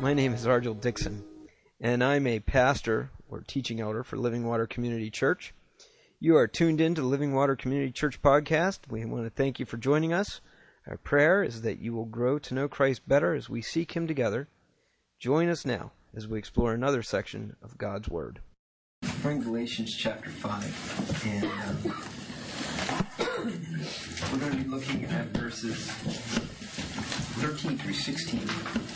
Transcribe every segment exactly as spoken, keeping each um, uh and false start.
My name is Argel Dixon, and I'm a pastor or teaching elder for Living Water Community Church. You are tuned in to the Living Water Community Church podcast. We want to thank you for joining us. Our prayer is that you will grow to know Christ better as we seek Him together. Join us now as we explore another section of God's Word. We're in Galatians chapter five, and um, we're going to be looking at verses thirteen through sixteen.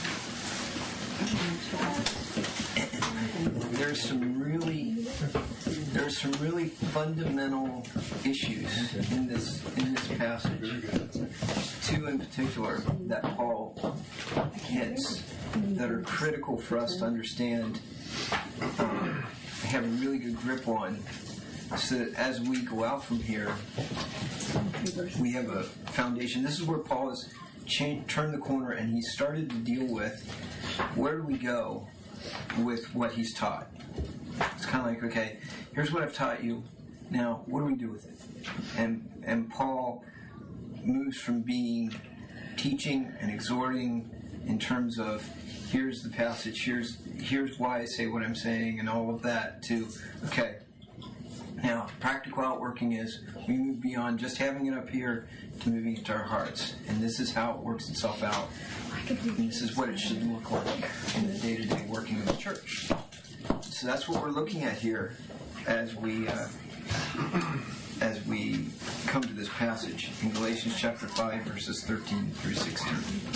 And there's some really, there's some really fundamental issues in this in this passage. Two in particular that Paul hits that are critical for us to understand. Um, have a really good grip on, so that as we go out from here, we have a foundation. This is where Paul has changed, turned the corner, and he's started to deal with where do we go with what he's taught. It's kind of like, okay, here's what I've taught you. Now, what do we do with it? And and Paul moves from being teaching and exhorting in terms of here's the passage, here's here's why I say what I'm saying, and all of that, to, okay, now, practical outworking is we move beyond just having it up here to moving it to our hearts. And this is how it works itself out. And this is what it should look like in the day-to-day working of the church. So that's what we're looking at here as we uh, as we come to this passage in Galatians chapter five, verses thirteen through sixteen.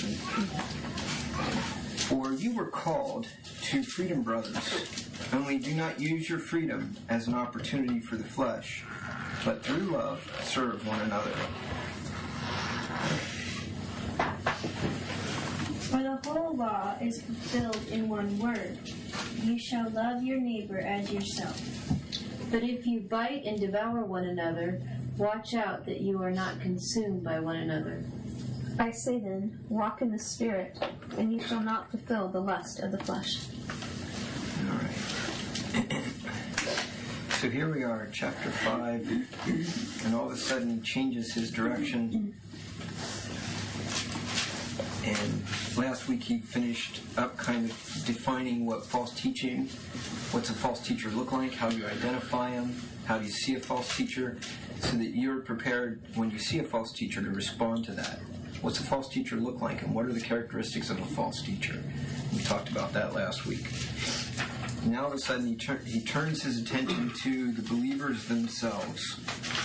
For you were called to freedom, brothers. Only do not use your freedom as an opportunity for the flesh, but through love serve one another. For the whole law is fulfilled in one word: you shall love your neighbor as yourself. But if you bite and devour one another, watch out that you are not consumed by one another. I say then, walk in the Spirit, and you shall not fulfill the lust of the flesh. All right. So here we are, chapter five, and all of a sudden he changes his direction. And last week he finished up kind of defining what false teaching, what's a false teacher look like, how do you identify them, how do you see a false teacher, so that you're prepared when you see a false teacher to respond to that. What's a false teacher look like, and what are the characteristics of a false teacher? We talked about that last week. Now all of a sudden he, tur- he turns his attention to the believers themselves.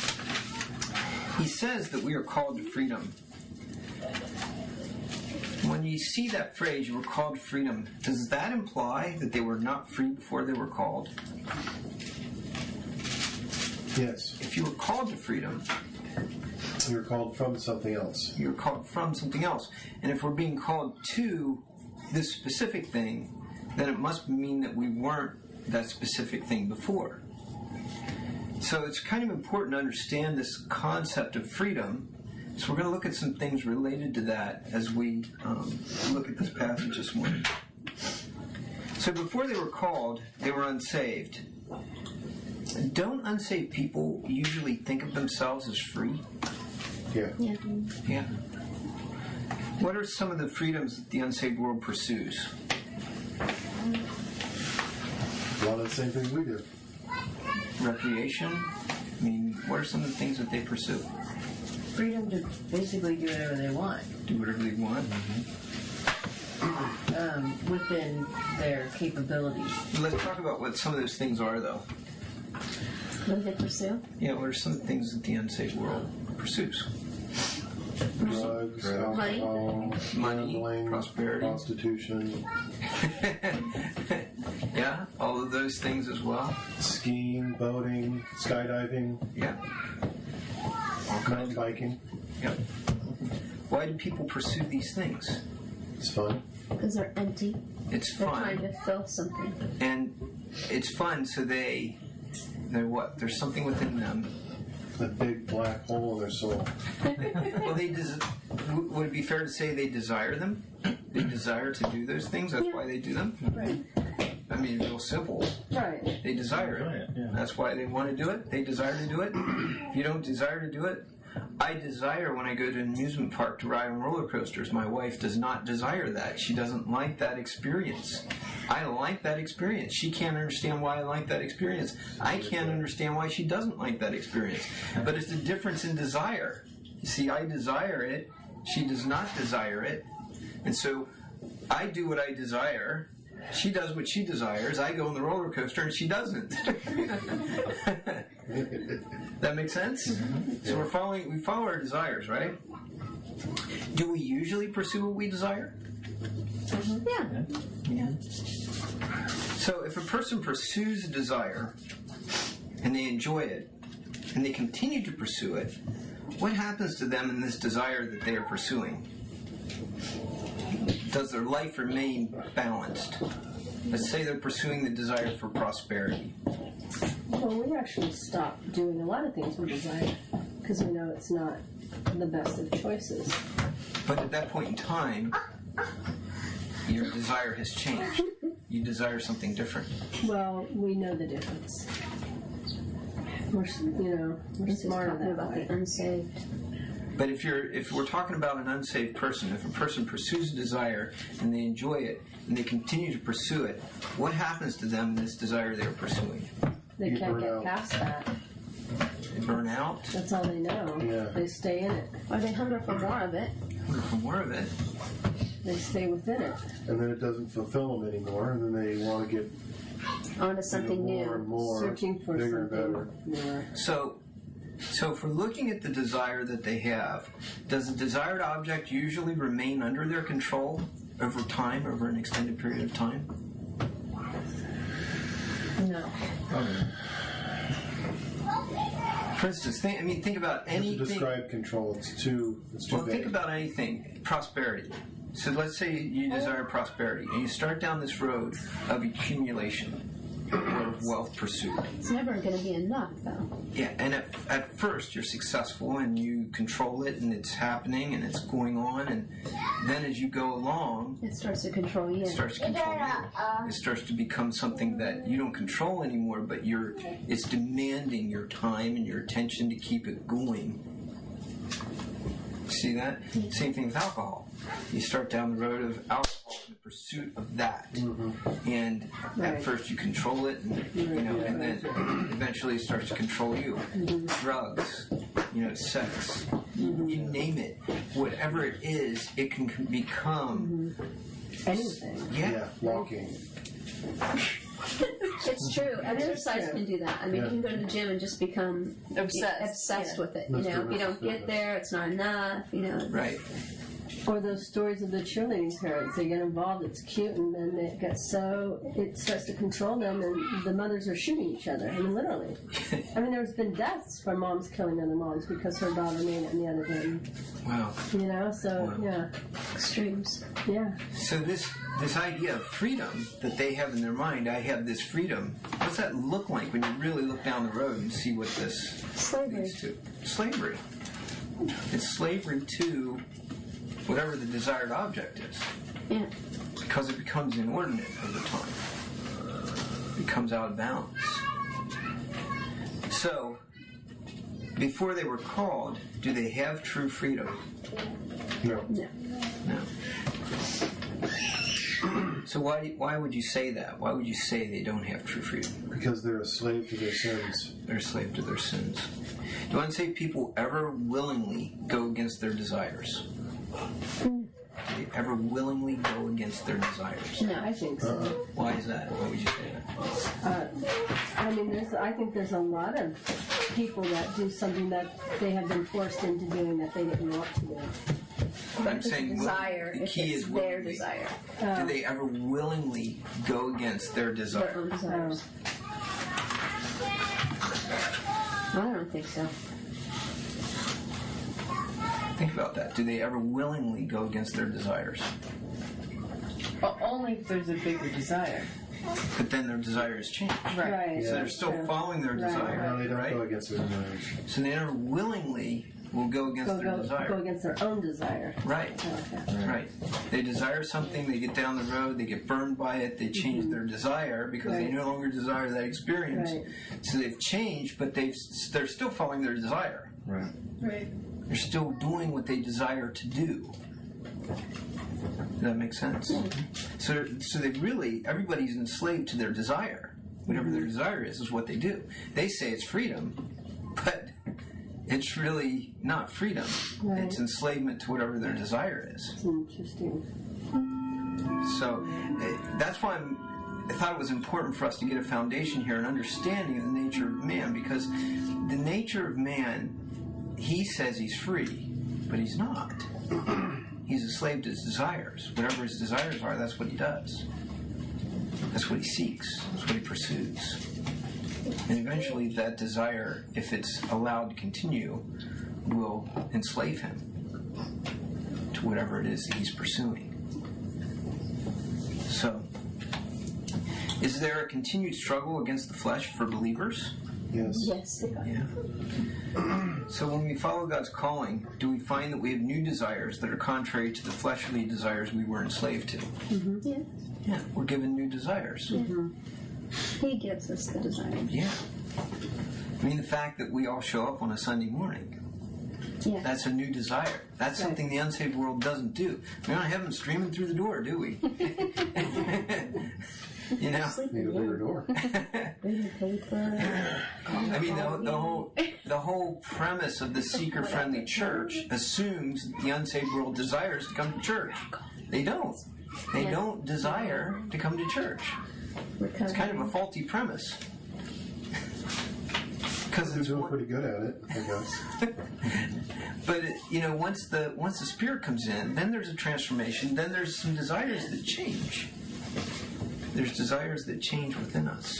He says that we are called to freedom. When you see that phrase, you were called to freedom, does that imply that they were not free before they were called? Yes. If you were called to freedom, you're called from something else. You're called from something else. And if we're being called to this specific thing, then it must mean that we weren't that specific thing before. So it's kind of important to understand this concept of freedom. So we're going to look at some things related to that as we um, look at this passage this morning. So before they were called, they were unsaved. Don't unsaved people usually think of themselves as free? Yeah. Yeah. Yeah. What are some of the freedoms that the unsaved world pursues? A lot of the same things we do. Recreation? I mean, what are some of the things that they pursue? Freedom to basically do whatever they want. Do whatever they want? Mm-hmm. Um, within their capabilities. Let's talk about what some of those things are, though. What do they pursue? Yeah, what are some of the things that the unsaved world pursues? Drugs, alcohol, money, gambling, prosperity, prostitution. Yeah, all of those things as well. Skiing, boating, skydiving. Yeah. Mountain biking. Yeah. Why do people pursue these things? It's fun. Because they're empty. It's They're fun. trying to fill something. And it's fun, so they, they're what? There's something within them. A big black hole in their soul. Well, they des- would it be fair to say they desire them? They desire to do those things. That's why they do them. Right. I mean, real simple. Right. They desire it. Yeah. That's why they want to do it. They desire to do it. If you don't desire to do it, I desire when I go to an amusement park to ride on roller coasters. My wife does not desire that. She doesn't like that experience. I like that experience. She can't understand why I like that experience. I can't understand why she doesn't like that experience. But it's the difference in desire. You see, I desire it. She does not desire it. And so I do what I desire. She does what she desires. I go on the roller coaster and she doesn't. That makes sense? Mm-hmm. So we're following, we follow our desires, right? Do we usually pursue what we desire? Mm-hmm. Yeah. Yeah. So if a person pursues a desire and they enjoy it and they continue to pursue it, what happens to them in this desire that they are pursuing? Does their life remain balanced? Let's say they're pursuing the desire for prosperity. Well, we actually stop doing a lot of things we desire because we know it's not the best of choices. But at that point in time, your desire has changed. You desire something different. Well, we know the difference. We're, you know, we're This is smarter talking that about way. the unsaved. But if you're if we're talking about an unsaved person, if a person pursues a desire and they enjoy it and they continue to pursue it, what happens to them in this desire they're pursuing? They You can't burn get out. past that. They burn out. That's all they know. Yeah. They stay in it. Or they hunger for more of it. Hunger for more of it. They stay within it. And then it doesn't fulfill them anymore, and then they want to get Onto something you know, more new. and more, Searching for bigger and better. something more. So, so if we're looking at the desire that they have, does the desired object usually remain under their control over time, over an extended period of time? No. For instance, think, I mean, think about You have to anything. describe control. It's too. It's too Well, think vague. about anything. Prosperity. So let's say you desire prosperity, and you start down this road of accumulation or of wealth pursuit. It's never going to be enough, though. Yeah, and at, at first you're successful and you control it, and it's happening and it's going on, and then as you go along, It starts to control you. it starts to control you. It starts to become something that you don't control anymore, but you're it's demanding your time and your attention to keep it going. See that? Same thing with alcohol. You start down the road of alcohol, the pursuit of that, and at Right. first you control it, and you know, and then eventually it starts to control you. Drugs, you know, sex, you, you name it, whatever it is, it can c- become. Anything. Yeah. Yeah, walking. It's true. And exercise true. can do that. I mean, Yeah. you can go to the gym and just become Obsessed. obsessed Yeah. with it. You Mister know, if you don't Fitness. get there, it's not enough. You know, Right. Or those stories of the cheerleading parents. They get involved, it's cute, and then it gets so, it starts to control them, and the mothers are shooting each other. I mean, literally. I mean, there's been deaths from moms killing other moms because her daughter made it and the other didn't. Wow. You know, so, Wow. yeah. extremes. Yeah. So this this idea of freedom that they have in their mind, I have this freedom. What's that look like when you really look down the road and see what this Slavery. leads to? Slavery. It's slavery to whatever the desired object is, Yeah. because it becomes inordinate over time. It becomes out of balance. So, before they were called, do they have true freedom? No. No. No. So why why would you say that? Why would you say they don't have true freedom? Because they're a slave to their sins. They're a slave to their sins. Do unsaved people ever willingly go against their desires? Do they ever willingly go against their desires? No. I think so. Why is that? Why would you say that? Uh, I mean, there's. I think there's a lot of people that do something that they have been forced into doing that they didn't want to do. I'm saying will- Desire, the if key it's is their willingly. desire. Do they ever willingly go against their Their desire? own desires. I don't think so. Think about that. Do they ever willingly go against their desires? O- only if there's a bigger desire. But then their desires change. Right. So they're still True. following their Right. desire, No, they don't right? go against their desires. So they never willingly will go against Go, their go, desire. go against their own desire. Right. Okay. Right. They desire something, they get down the road, they get burned by it, they change Mm-hmm. their desire because they Right. no longer desire that experience. Right. So they've changed, but they've they're still following their desire. Right. Right. They're still doing what they desire to do. Does that make sense? So, so they really, everybody's enslaved to their desire. Whatever their desire is, is what they do. They say it's freedom, but it's really not freedom. Right. It's enslavement to whatever their desire is. It's interesting. So eh, that's why I'm, I thought it was important for us to get a foundation here and understanding of the nature of man, because the nature of man, he says he's free, but he's not. He's a slave to his desires. Whatever his desires are, that's what he does. That's what he seeks. That's what he pursues. And eventually that desire, if it's allowed to continue, will enslave him to whatever it is that he's pursuing. So, is there a continued struggle against the flesh for believers? Yes. Yes. Yeah. So when we follow God's calling, do we find that we have new desires that are contrary to the fleshly desires we were enslaved to? Yeah. Yeah, we're given new desires. He gives us the desire. Yeah. I mean, the fact that we all show up on a Sunday morning, Yeah. that's a new desire. That's Right. something the unsaved world doesn't do. We don't have them streaming through the door, do we? You know? Need a bigger door. Reading paper. I mean, the, the whole the whole premise of the seeker-friendly church assumes that the unsaved world desires to come to church. They don't. They Yeah. don't desire to come to church. It's kind of a faulty premise. Because They're it's doing one- pretty good at it, I guess. but it, you know, once the once the Spirit comes in, then there's a transformation. Then there's some desires that change. There's desires that change within us.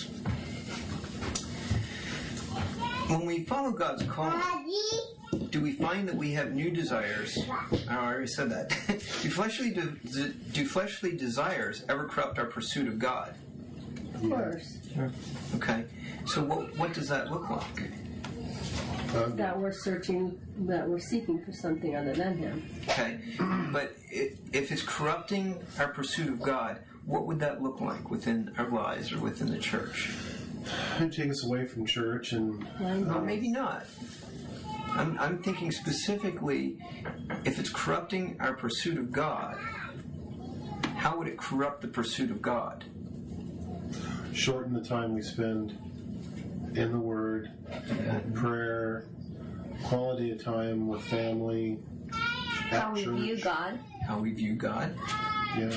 When we follow God's call, do we find that we have new desires? Oh, I already said that. do fleshly de- do fleshly desires ever corrupt our pursuit of God? Of course. Okay. So what what does that look like? Uh, That we're searching, that we're seeking for something other than Him. Okay. But it, if it's corrupting our pursuit of God, what would that look like within our lives or within the church? It'd take us away from church and Well, maybe not. I'm, I'm thinking specifically, if it's corrupting our pursuit of God, how would it corrupt the pursuit of God? shorten the time we spend in the Word, prayer, quality of time with family, How at we church. view God. How we view God? Yeah.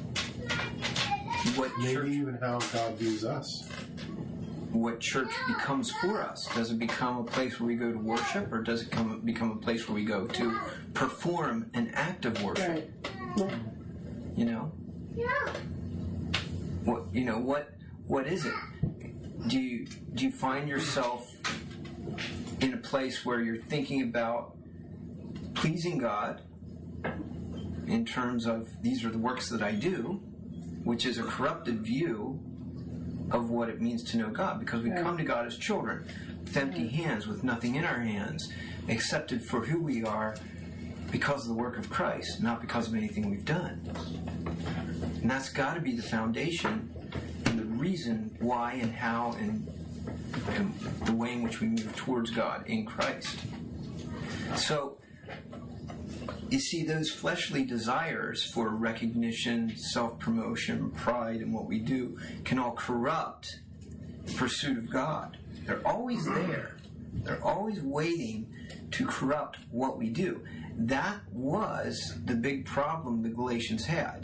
What Maybe church, even how God views us. what church becomes for us? Does it become a place where we go to worship, or does it come, become a place where we go to perform an act of worship? Right. Yeah. You know? What you know, what what is it? Do you do you find yourself in a place where you're thinking about pleasing God in terms of these are the works that I do, which is a corrupted view of what it means to know God, because we Right. come to God as children with empty hands, with nothing in our hands, accepted for who we are because of the work of Christ, not because of anything we've done. And that's got to be the foundation and the reason why and how and, and the way in which we move towards God in Christ. So, you see, those fleshly desires for recognition, self-promotion, pride in what we do can all corrupt the pursuit of God. They're always there. They're always waiting to corrupt what we do. That was the big problem the Galatians had.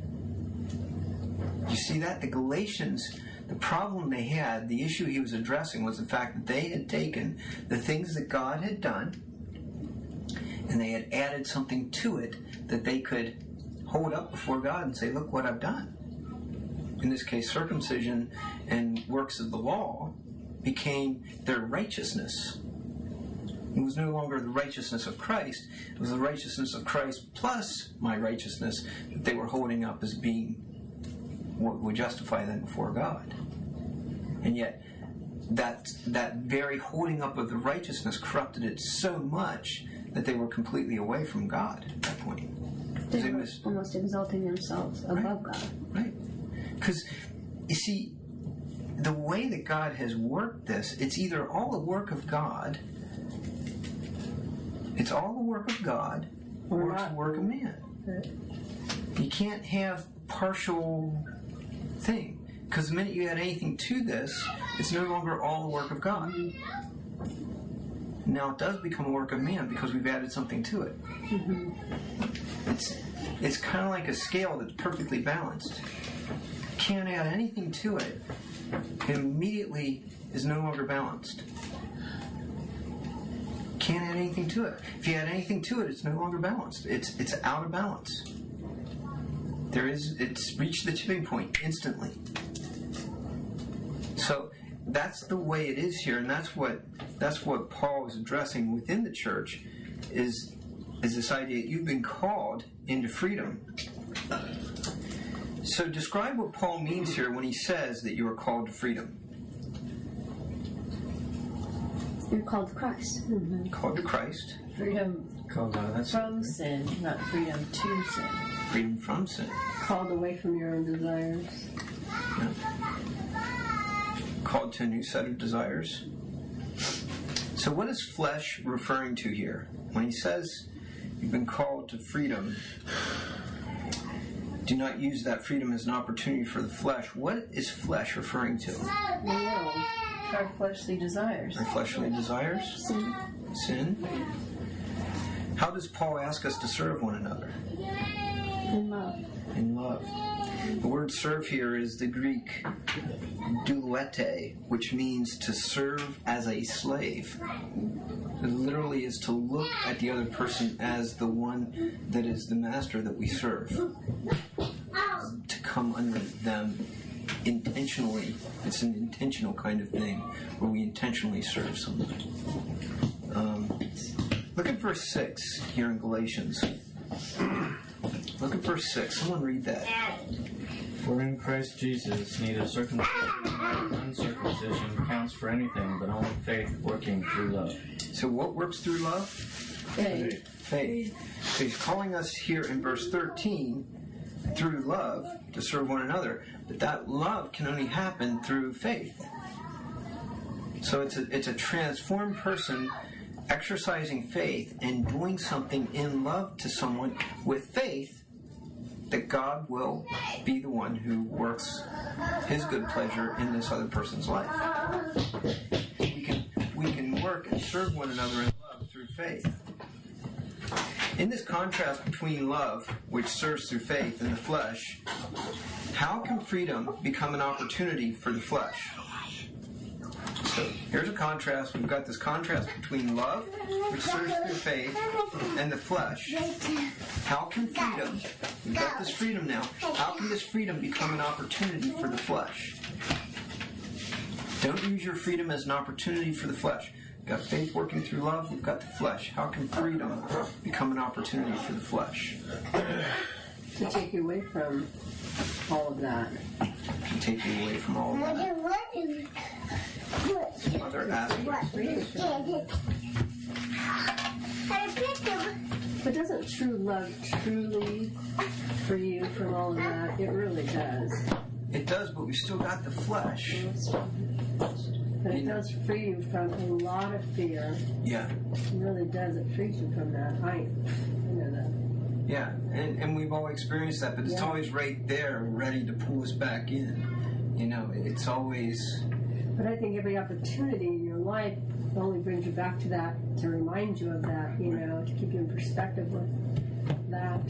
You see that? The Galatians, the problem they had, the issue he was addressing was the fact that they had taken the things that God had done and they had added something to it that they could hold up before God and say, look what I've done. In this case, circumcision and works of the law became their righteousness. It was no longer the righteousness of Christ. It was the righteousness of Christ plus my righteousness that they were holding up as being what would justify them before God. And yet, that that very holding up of the righteousness corrupted it so much that they were completely away from God at that point. They They were was- almost exalting themselves above God. Right. Because, you see, the way that God has worked this, it's either all the work of God, it's all the work of God, or, Or it's not. the work of man. Right. You can't have partial thing. Because the minute you add anything to this, it's no longer all the work of God. Now it does become a work of man because we've added something to it. Mm-hmm. It's it's kind of like a scale that's perfectly balanced. Can't add anything to it, it immediately is no longer balanced. Can't add anything to it. If you add anything to it, it's no longer balanced. It's it's out of balance. There is it's reached the tipping point instantly. So that's the way it is here, and that's what that's what Paul is addressing within the church is is this idea that you've been called into freedom. So describe what Paul means here when he says that you are called to freedom. You're called to Christ. Mm-hmm. Called to Christ, Freedom Called out. That's from sin, not freedom to sin. freedom from sin. Called away from your own desires. Yeah. Called to a new set of desires. So what is flesh referring to here? When he says you've been called to freedom, do not use that freedom as an opportunity for the flesh. What is flesh referring to? The world, our fleshly desires. Our fleshly desires? Sin. Sin? How does Paul ask us to serve one another? In love. In love. The word serve here is the Greek douete, which means to serve as a slave. It literally is to look at the other person as the one that is the master that we serve. To come under them intentionally. It's an intentional kind of thing where we intentionally serve someone. Um, look at verse six here in Galatians. Look at verse six. Someone read that. For in Christ Jesus, neither circumcision nor uncircumcision counts for anything, but only faith working through love. So what works through love? Faith. Faith. So he's calling us here in verse thirteen through love to serve one another, but that love can only happen through faith. So it's a, it's a transformed person exercising faith and doing something in love to someone with faith that God will be the one who works His good pleasure in this other person's life. We can we can work and serve one another in love through faith. In this contrast between love, which serves through faith, and the flesh, how can freedom become an opportunity for the flesh? So here's a contrast. We've got this contrast between love, which serves through faith, and the flesh. How can freedom, we've got this freedom now, how can this freedom become an opportunity for the flesh? Don't use your freedom as an opportunity for the flesh. We've got faith working through love, we've got the flesh. How can freedom become an opportunity for the flesh? To take you away from all of that. To take you away from all of that. Other aspects. But doesn't true love truly free you from all of that? It really does. It does, but we've still got the flesh. But it does free you from a lot of fear. Yeah. It really does. It frees you from that. I, I know that. Yeah, and, and we've all experienced that, but it's Yeah. always right there, ready to pull us back in. You know, it's always... But I think every opportunity in your life only brings you back to that, to remind you of that, you know, to keep you in perspective with that.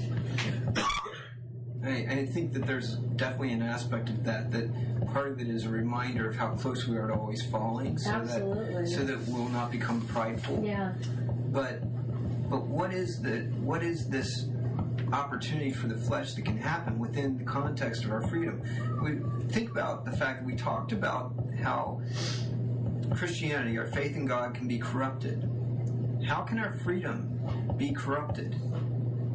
I, I think that there's definitely an aspect of that, that part of it is a reminder of how close we are to always falling, so Absolutely. that so that we'll not become prideful. Yeah. But but what is the what is this opportunity for the flesh that can happen within the context of our freedom? We think about the fact that we talked about how Christianity, our faith in God, can be corrupted. How can our freedom be corrupted?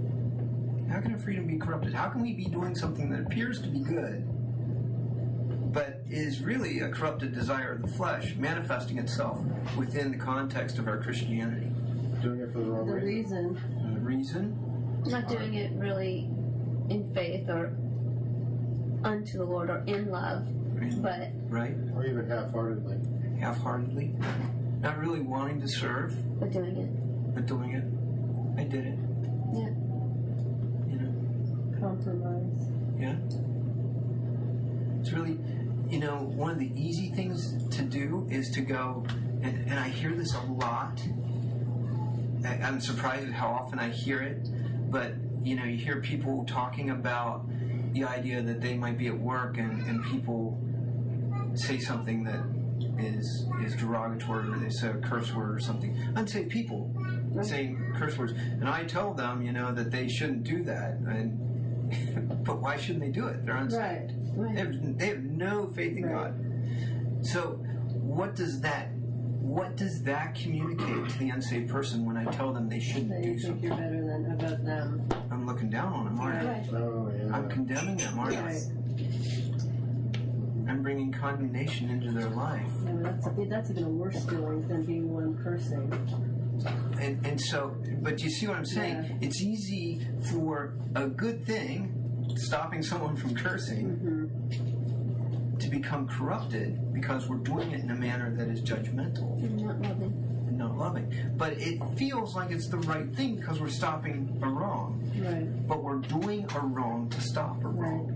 How can our freedom be corrupted? How can we be doing something that appears to be good, but is really a corrupted desire of the flesh manifesting itself within the context of our Christianity. Doing it for the wrong The reason. reason. The reason? Not doing it really in faith or unto the Lord or in love, but Right? Or even half-heartedly. Half-heartedly. Not really wanting to serve, but doing it. but doing it. I did it. Yeah. You know? Compromise. Yeah. It's really, you know, one of the easy things to do is to go, and, and I hear this a lot. I, I'm surprised at how often I hear it, but, you know, you hear people talking about the idea that they might be at work and, and people say something that is is derogatory, or they say a curse word or something. Unsaved people saying curse words. And I tell them, you know, that they shouldn't do that. And but why shouldn't they do it? They're unsaved. Right. Right. They have, they have no faith in Right. God. So what does that what does that communicate to the unsaved person when I tell them they shouldn't That do you think something? you're better than above them. I'm looking down on them, aren't I? Right. Oh, yeah. I'm condemning them, aren't Right. I? I'm bringing condemnation into their life. Yeah, but that's, that's even a worse feeling than being the one cursing. And and so, but you see what I'm saying? Yeah. It's easy for a good thing, stopping someone from cursing, Mm-hmm. to become corrupted because we're doing it in a manner that is judgmental Not loving. and not loving. But it feels like it's the right thing because we're stopping a wrong. Right. But we're doing a wrong to stop a wrong.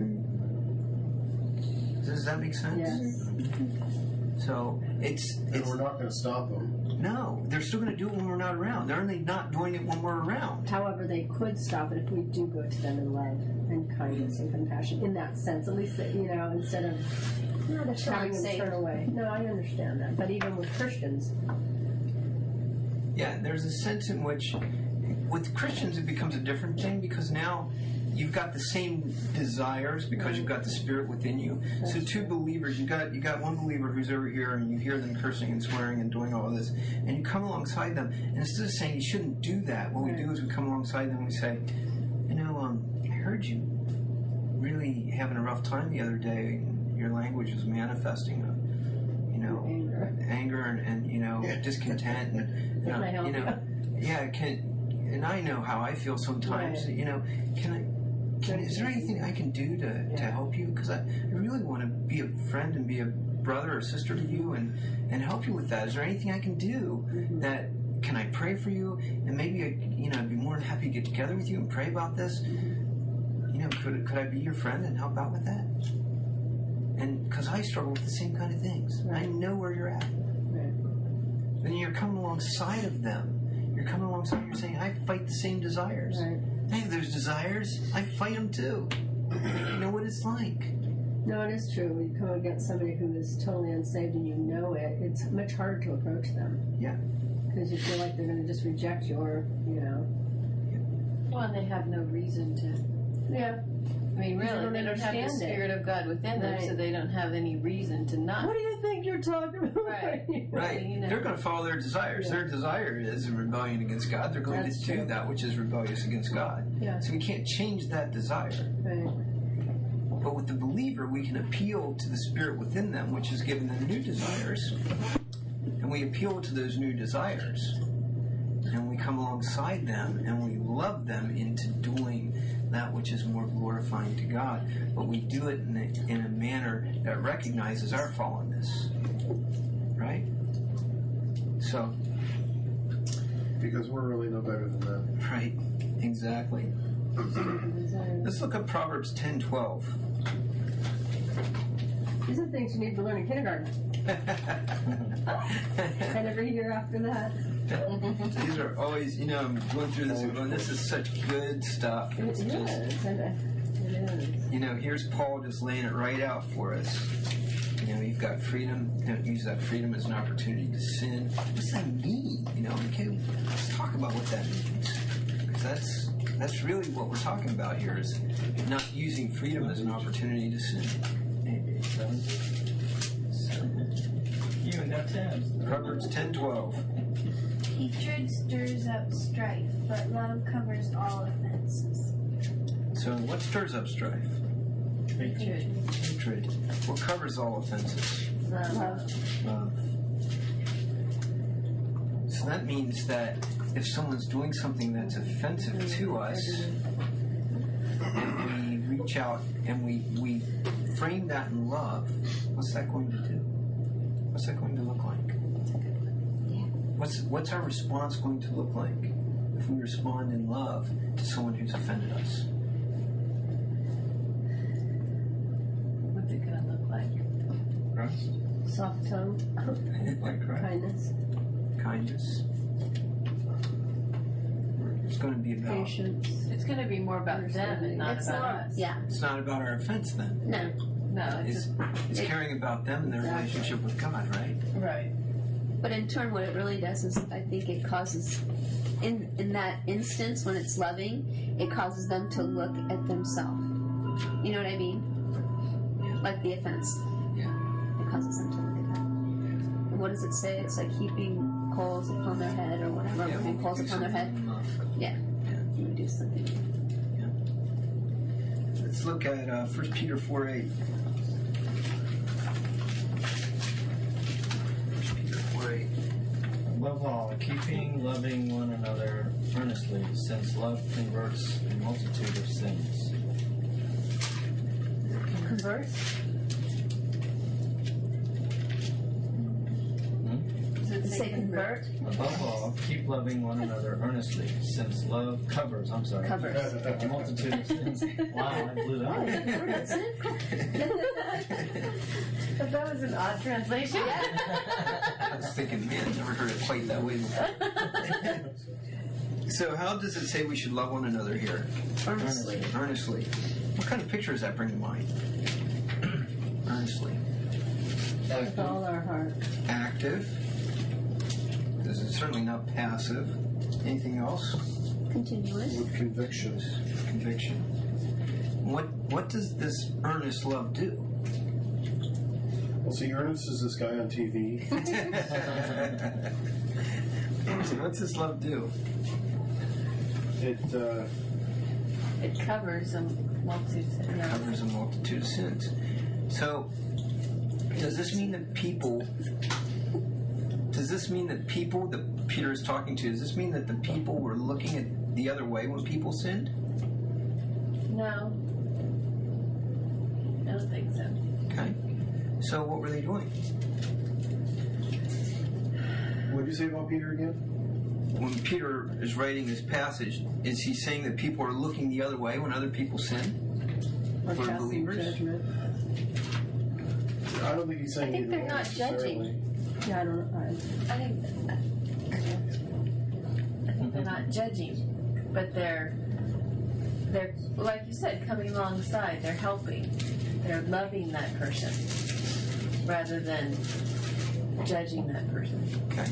Does that make sense? Yes. So it's And it's we're not going to stop them. no. They're still going to do it when we're not around. They're only not doing it when we're around. However, they could stop it if we do go to them in love and kindness and compassion. In that sense, at least, that, you know, instead of No, they're still having them unsaved. turn away. No, I understand that. But even with Christians, Yeah, there's a sense in which with Christians it becomes a different thing because now you've got the same desires because you've got the Spirit within you. So two believers, you got you got one believer who's over here and you hear them cursing and swearing and doing all of this, and you come alongside them, and instead of saying you shouldn't do that, what we do is we come alongside them and we say, you know, um, I heard you really having a rough time the other day. Your language was manifesting a, you know, Anger. anger and, and you know, discontent and Can I help you know, yeah, can and I know how I feel sometimes. Right. You know, can I? Can, is there anything I can do to, to help you? Because I, I really want to be a friend and be a brother or sister to you and, and help you with that. Is there anything I can do Mm-hmm. that can I pray for you and maybe I, you know I'd be more than happy to get together with you and pray about this. You know, could could I be your friend and help out with that? And because I struggle with the same kind of things, I know where you're at. right. Then you're coming alongside of them. You're coming alongside. You're saying, I fight the same desires. Right. Hey, there's desires. I fight them too. You know what it's like. No, it is true. When you come against somebody who is totally unsaved and you know it, it's much harder to approach them Yeah. because you feel like they're going to just reject you or, you know. Well, they have no reason to. Yeah. I mean, They really, don't they don't have the understand it. Spirit of God within them, Right. so they don't have any reason to not. What do you think you're talking about? Right. Right. You know. They're going to follow their desires. Yeah. Their desire is in rebellion against God. They're going That's to do true. that which is rebellious against God. Yeah. So we can't change that desire. Right. But with the believer, we can appeal to the Spirit within them, which has given them new desires. And we appeal to those new desires. And we come alongside them and we love them into doing that which is more glorifying to God. But we do it in a, in a manner that recognizes our fallenness. Right? So, Because we're really no better than them. right. Exactly. Let's look at Proverbs ten twelve. These are things you need to learn in kindergarten. And every year after that. These are always, you know, I'm going through this and going, this is such good stuff. It It's is. just, and, uh, It is. you know, here's Paul just laying it right out for us. You know, you've got freedom. Don't use that freedom as an opportunity to sin. What's that mean? You know, okay, let's talk about what that means. Because that's, that's really what we're talking about here is not using freedom as an opportunity to sin. You and that ten. Proverbs ten twelve. Hatred stirs up strife, but love covers all offenses. So what stirs up strife? Hatred. Hatred. What covers all offenses? Love. Love. So that means that if someone's doing something that's offensive to us, and we reach out and we, we frame that in love, what's that going to do? What's that going to look like? What's, what's our response going to look like if we respond in love to someone who's offended us? What's it going to look like? Christ. Soft tongue. Like Christ. Kindness. Kindness. It's going to be about. Patience. It's going to be more about them and not It's about not, us. yeah. It's not about our offense then. No. No, it's It's, just, it's it- caring about them and their Exactly. relationship with God, right? right. But in turn, what it really does is, I think it causes, in in that instance, when it's loving, it causes them to look at themselves. You know what I mean? Yeah. Like the offense. Yeah. It causes them to look at that. And what does it say? It's like heaping coals upon their head or whatever. Yeah, Heaping we'll coals do upon their head. something in love. Yeah. Yeah. You would do something. Let's look at uh, First Peter four eight. First Peter four eight. Above all, keeping loving one another earnestly, since love converts a multitude of sins. Convert? Hmm? Does it Say say convert? Above all, keep loving one another earnestly, since love covers, I'm sorry, Covers. a multitude of sins. Wow, I blew that. But that was an odd translation. I was thinking, man, I've never heard it quite that way before. So, how does it say we should love one another here? Earnestly. Earnestly. What kind of picture does that bring to mind? Earnestly. With all our heart. Active. This is certainly not passive. Anything else? Continuous. With convictions. Conviction. What What does this earnest love do? Well, see, Ernest is this guy on T V. What's this love do? It uh, It covers a multitude of sins. Covers a multitude of sins. So, does this mean that people? Does this mean that people that Peter is talking to? Does this mean that the people were looking at the other way when people sinned? No. I don't think so. Okay. So, what were they doing? what did you say about Peter again? When Peter is writing this passage, is he saying that people are looking the other way when other people sin? Or For passing believers? judgment. I don't think he's saying I think either they're way not necessarily. Yeah, I don't know. I think I think they're not judging, but they're they're like you said, coming alongside. They're helping. They're loving that person rather than judging that person. Okay.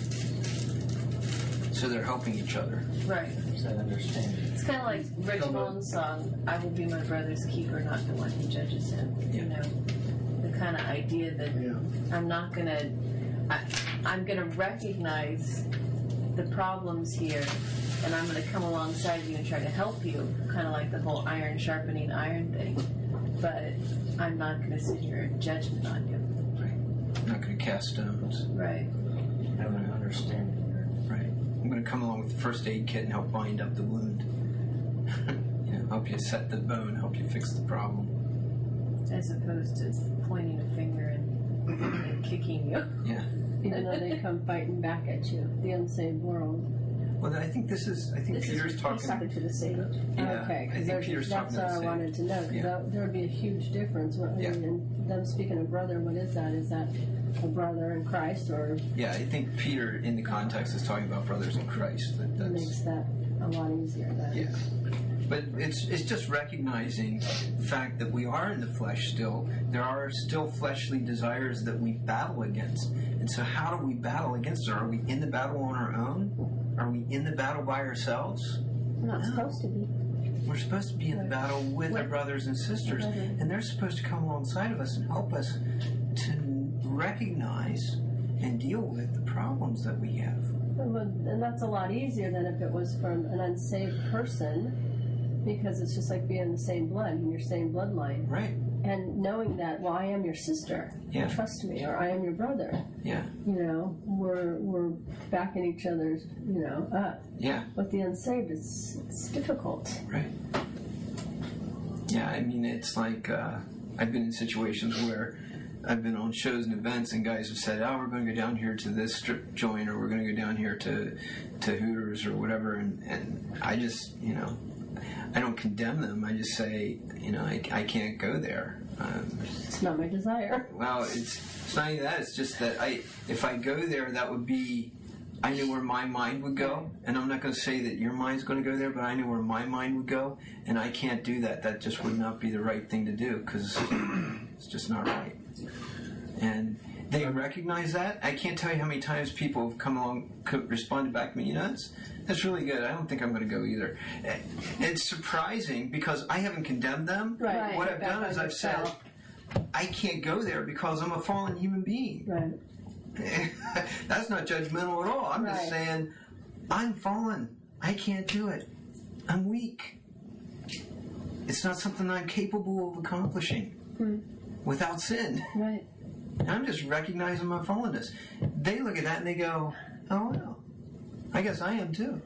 So they're helping each other. Right. Is that understanding? It's kind of like Rich Mullins' song, "I will be my brother's keeper, not the one who judges him." You know, the kind of idea that Yeah. I'm not gonna, I, I'm gonna recognize the problems here, and I'm gonna come alongside you and try to help you. Kind of like the whole iron sharpening iron thing. But I'm not gonna sit here and judgment on you. Right. I'm not going to cast stones. Right. Have an understanding here. Right. I'm going to come along with the first aid kit and help bind up the wound. You know, help you set the bone, help you fix the problem. As opposed to pointing a finger and, and kicking you. Yeah. Even though they come fighting back at you, the unsaved world. Well, I think this is. I think This Peter's is talking. he's talking to the saved. Yeah, Okay, I because think Peter's that's talking what to I the wanted to know. 'Cause Yeah. that- there would be a huge difference. What, I Yeah. mean, and them speaking of brother, what is that? Is that a brother in Christ, or Yeah, I think Peter, in the context, is talking about brothers in Christ. That, it that's, makes that a lot easier? Then. yeah. But it's it's just recognizing the fact that we are in the flesh still. There are still fleshly desires that we battle against. And so how do we battle against it? Are we in the battle on our own? Are we in the battle by ourselves? We're not supposed to be. We're supposed to be in the battle with our brothers and sisters. And they're supposed to come alongside of us and help us to recognize and deal with the problems that we have. Well, and that's a lot easier than if it was from an unsaved person, because it's just like being the same blood in your same bloodline. Right. and knowing that, well, I am your sister. Yeah. Trust me, or I am your brother. Yeah. You know, we're we're backing each other's, you know, up. Yeah. With the unsaved, it's it's difficult. Right. Yeah, I mean, it's like uh, I've been in situations where I've been on shows and events, and guys have said, "Oh, we're going to go down here to this strip joint, or we're going to go down here to to Hooters or whatever," and and I just, you know, I don't condemn them. I just say, you know, I, I can't go there. Um, It's not my desire. well, it's it's not even that. It's just that I, if I go there, that would be, I knew where my mind would go, and I'm not going to say that your mind's going to go there, but I knew where my mind would go, and I can't do that. That just would not be the right thing to do, because it's just not right. And they recognize that. I can't tell you how many times people have come along, responded back to me, you know, that's, that's really good. I don't think I'm going to go either. It's surprising because I haven't condemned them. Right. What I've done is I've said, I can't go there because I'm a fallen human being. Right. That's not judgmental at all. I'm just Right. saying, I'm fallen. I can't do it. I'm weak. It's not something I'm capable of accomplishing Hmm. without sin. Right. I'm just recognizing my fallenness. They look at that and they go, oh, well, I guess I am too.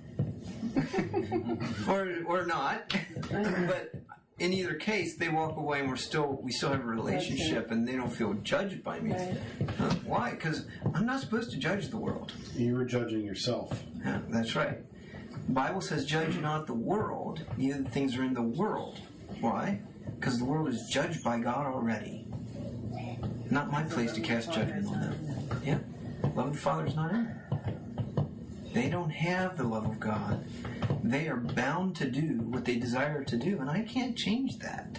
or or not. But in either case, they walk away and we're still we still have a relationship, and they don't feel judged by me. Right. Uh, why? Because I'm not supposed to judge the world. You were judging yourself. Yeah, that's right. The Bible says, judge not the world, neither the things are in the world. Why? Because the world is judged by God already. Not my place to cast judgment on them. Yeah. Love of the Father is not in them. They don't have the love of God. They are bound to do what they desire to do, and I can't change that.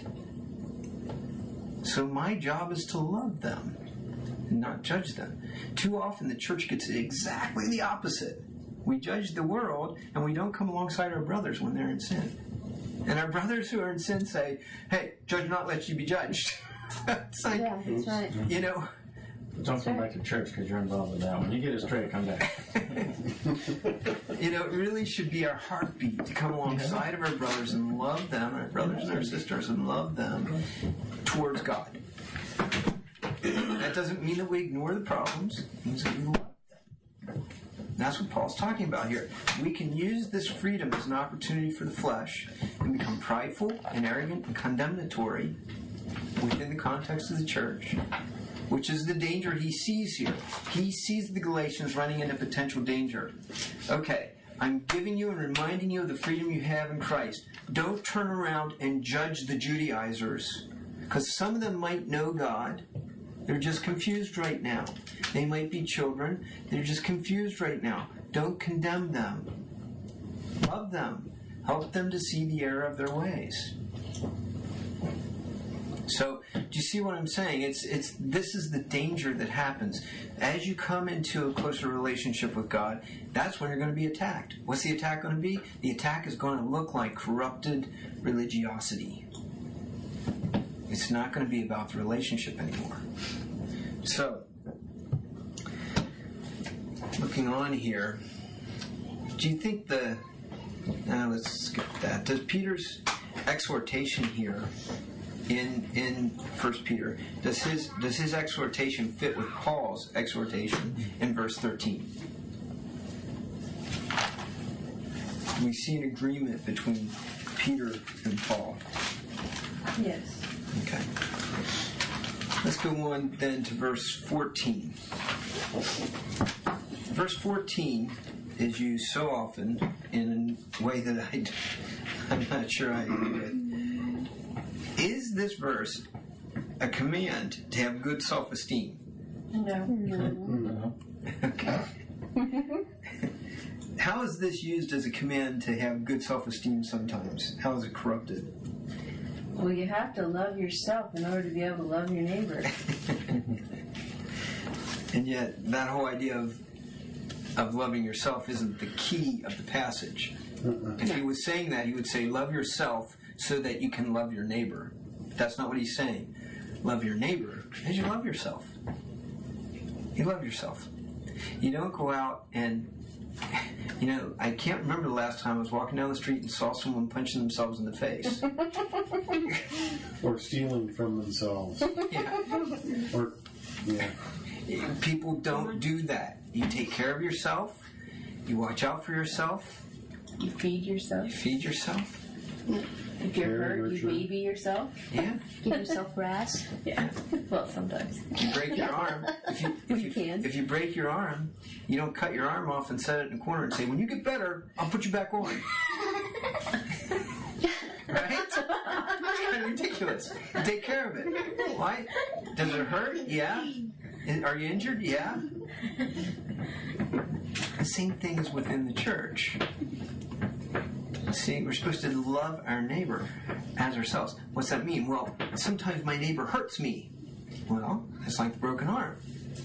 So my job is to love them and not judge them. Too often the church gets exactly the opposite. We judge the world, and we don't come alongside our brothers when they're in sin. And our brothers who are in sin say, hey, judge not, lest you be judged. It's like, Yeah, that's right. you know, Don't come back to church because you're involved with that one. You get it straight, come back. you know, it really should be our heartbeat to come alongside of our brothers and love them, our brothers and our sisters, and love them towards God. That doesn't mean that we ignore the problems. It means that we love them. That's what Paul's talking about here. We can use this freedom as an opportunity for the flesh and become prideful and arrogant and condemnatory within the context of the church, which is the danger he sees here. He sees the Galatians running into potential danger. Okay, I'm giving you and reminding you of the freedom you have in Christ. Don't turn around and judge the Judaizers, because some of them might know God. They're just confused right now. They might be children. They're just confused right now. Don't condemn them. Love them. Help them to see the error of their ways. So, do you see what I'm saying? It's it's this is the danger that happens. As you come into a closer relationship with God, that's when you're going to be attacked. What's the attack going to be? The attack is going to look like corrupted religiosity. It's not going to be about the relationship anymore. So, looking on here, do you think the... Now, let's skip that. Does Peter's exhortation here in in First Peter, does his does his exhortation fit with Paul's exhortation in verse thirteen? We see an agreement between Peter and Paul. Yes. Okay. Let's go on then to verse fourteen. Verse fourteen is used so often in a way that I, I'm not sure I agree with. Is this verse a command to have good self-esteem? No. No. Okay. How is this used as a command to have good self-esteem sometimes? How is it corrupted? Well, you have to love yourself in order to be able to love your neighbor. And yet, that whole idea of of loving yourself isn't the key of the passage. If he was saying that, he would say, love yourself so that you can love your neighbor. That's not what he's saying. Love your neighbor as you love yourself. You love yourself. You don't go out and You know, I can't remember the last time I was walking down the street and saw someone punching themselves in the face. Or stealing from themselves. Yeah. Or, yeah. People don't do that. You take care of yourself. You watch out for yourself. You feed yourself. You feed yourself. If you're Very hurt, you true. baby yourself. Yeah. Give yourself rest. Yeah. Well, sometimes. If you break your arm, if you if you, You can. if you break your arm, you don't cut your arm off and set it in a corner and say, "When you get better, I'll put you back on." Right? It's kind of ridiculous. You take care of it. Why? Does it hurt? Yeah. Are you injured? Yeah. The same thing is within the church. See, we're supposed to love our neighbor as ourselves. What's that mean? Well, sometimes my neighbor hurts me. Well, it's like the broken arm.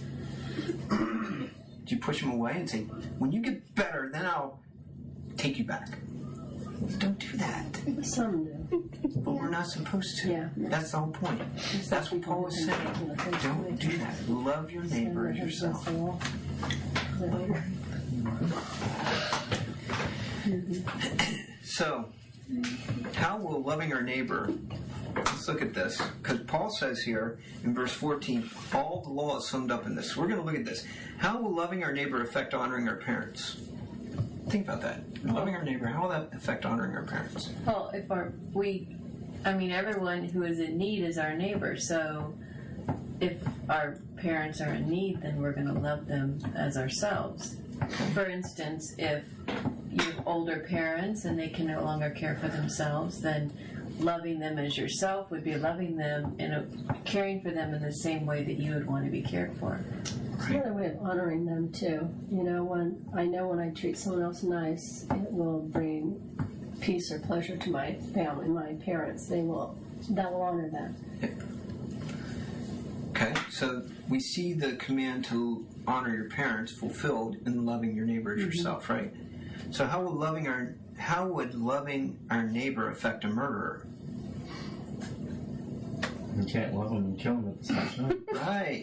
Do you push him away and say, "When you get better, then I'll take you back"? Don't do that. Some do. But we're not supposed to. Yeah. That's the whole point. That's what Paul is saying. Don't do that. Love your neighbor as yourself. So, how will loving our neighbor, let's look at this, because Paul says here in verse fourteen, all the law is summed up in this. So we're going to look at this. How will loving our neighbor affect honoring our parents? Think about that. Loving our neighbor, how will that affect honoring our parents? Well, if our we, I mean, everyone who is in need is our neighbor. So, if our parents are in need, then we're going to love them as ourselves. For instance, if you have older parents and they can no longer care for themselves, then loving them as yourself would be loving them and a, caring for them in the same way that you would want to be cared for. It's another way of honoring them too. You know, when I know when I treat someone else nice, it will bring peace or pleasure to my family, my parents. They will, that will honor them. Okay, so we see the command to honor your parents fulfilled in loving your neighbor as yourself, right? So how would loving our how would loving our neighbor affect a murderer? You can't love them and kill them at the same time. Right.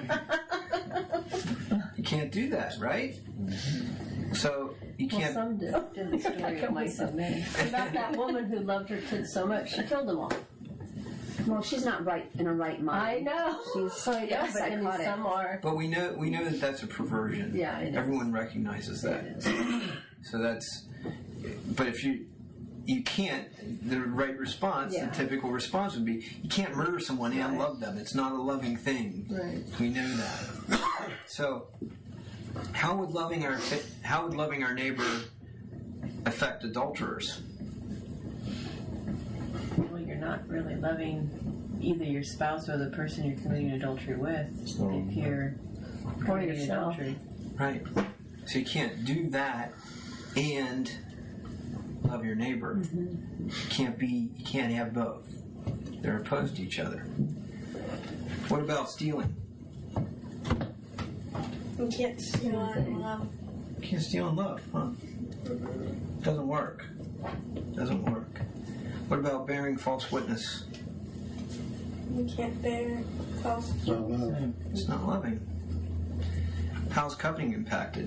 You can't do that, right? So you Well, can't. some do. In the story of my son, many. About that woman who loved her kids so much, she killed them all. Well, she's not right in her right I mind. know. She's I know, yeah, but I mean, psychotic. some are. But we know we know that that's a perversion. Yeah, it is. Everyone recognizes that. So that's. But if you you can't, the right response, Yeah. the typical response would be, you can't murder someone and love them. It's not a loving thing. Right. We know that. So, how would loving our how would loving our neighbor affect adulterers? Well, you're not really loving either your spouse or the person you're committing adultery with So, if you're committing yourself. adultery. Right. So you can't do that and love your neighbor. Mm-hmm. You can't be. You can't have both. They're opposed to each other. What about stealing? You can't steal and love. You can't steal and love, huh? Doesn't work. Doesn't work. What about bearing false witness? You can't bear false. It's not love. It's not loving. How's coveting impacted?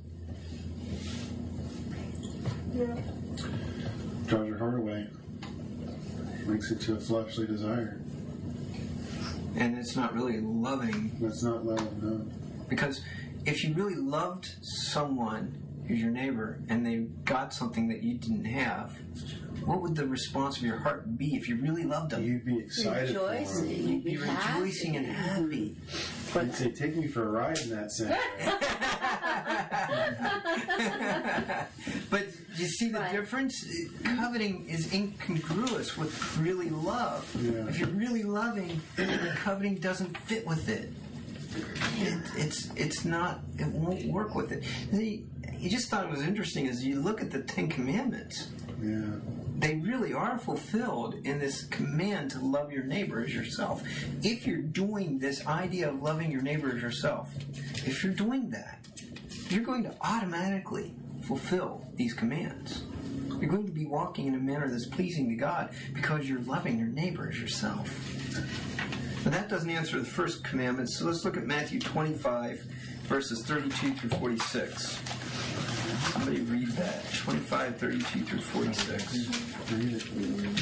No. Draws your heart away. Makes it to a fleshly desire. And it's not really loving, That's not love, no. because if you really loved someone who's your neighbor and they got something that you didn't have, what would the response of your heart be if you really loved them? You'd be excited for Rejoicing. him. You'd be rejoicing and happy. You'd say, take me for a ride in that sense. But you see the Right. difference? Coveting is incongruous with really love. Yeah. If you're really loving, coveting doesn't fit with it. it. It's it's not. It won't work with it. See, you just thought it was interesting as you look at the Ten Commandments. Yeah. They really are fulfilled in this command to love your neighbor as yourself. If you're doing this idea of loving your neighbor as yourself, if you're doing that, you're going to automatically fulfill these commands. You're going to be walking in a manner that's pleasing to God because you're loving your neighbor as yourself. But that doesn't answer the first commandment, so let's look at Matthew twenty-five, verses thirty-two through forty-six. Somebody read that. twenty-five, thirty-two through forty-six. Read it.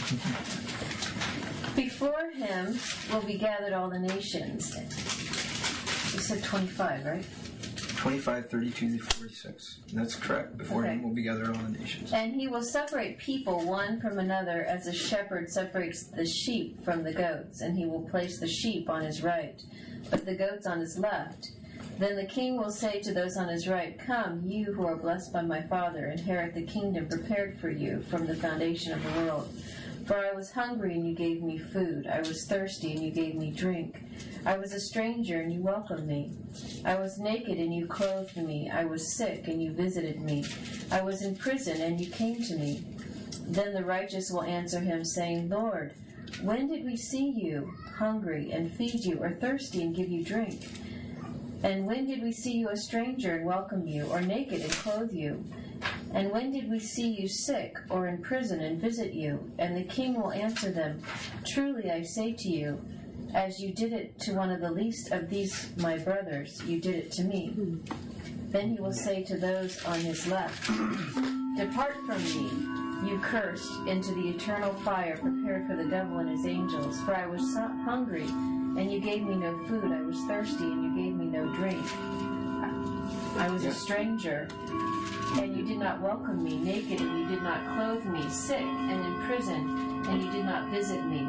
Before him will be gathered all the nations. You said twenty-five, right? twenty-five, thirty-two through forty-six. That's correct. Before Okay. him will be gathered all the nations. And he will separate people one from another as a shepherd separates the sheep from the goats, and he will place the sheep on his right, but the goats on his left. Then the king will say to those on his right, "Come, you who are blessed by my Father, inherit the kingdom prepared for you from the foundation of the world. For I was hungry, and you gave me food. I was thirsty, and you gave me drink. I was a stranger, and you welcomed me. I was naked, and you clothed me. I was sick, and you visited me. I was in prison, and you came to me." Then the righteous will answer him, saying, "Lord, when did we see you hungry and feed you, or thirsty and give you drink? And when did we see you a stranger and welcome you, or naked and clothe you? And when did we see you sick or in prison and visit you?" And the king will answer them, "Truly I say to you, as you did it to one of the least of these my brothers, you did it to me." Then he will say to those on his left, "Depart from me, you cursed, into the eternal fire prepared for the devil and his angels. For I was hungry, and you gave me no food. I was thirsty, and you gave me no drink. I was a stranger, and you did not welcome me, naked, and you did not clothe me, sick and in prison, and you did not visit me."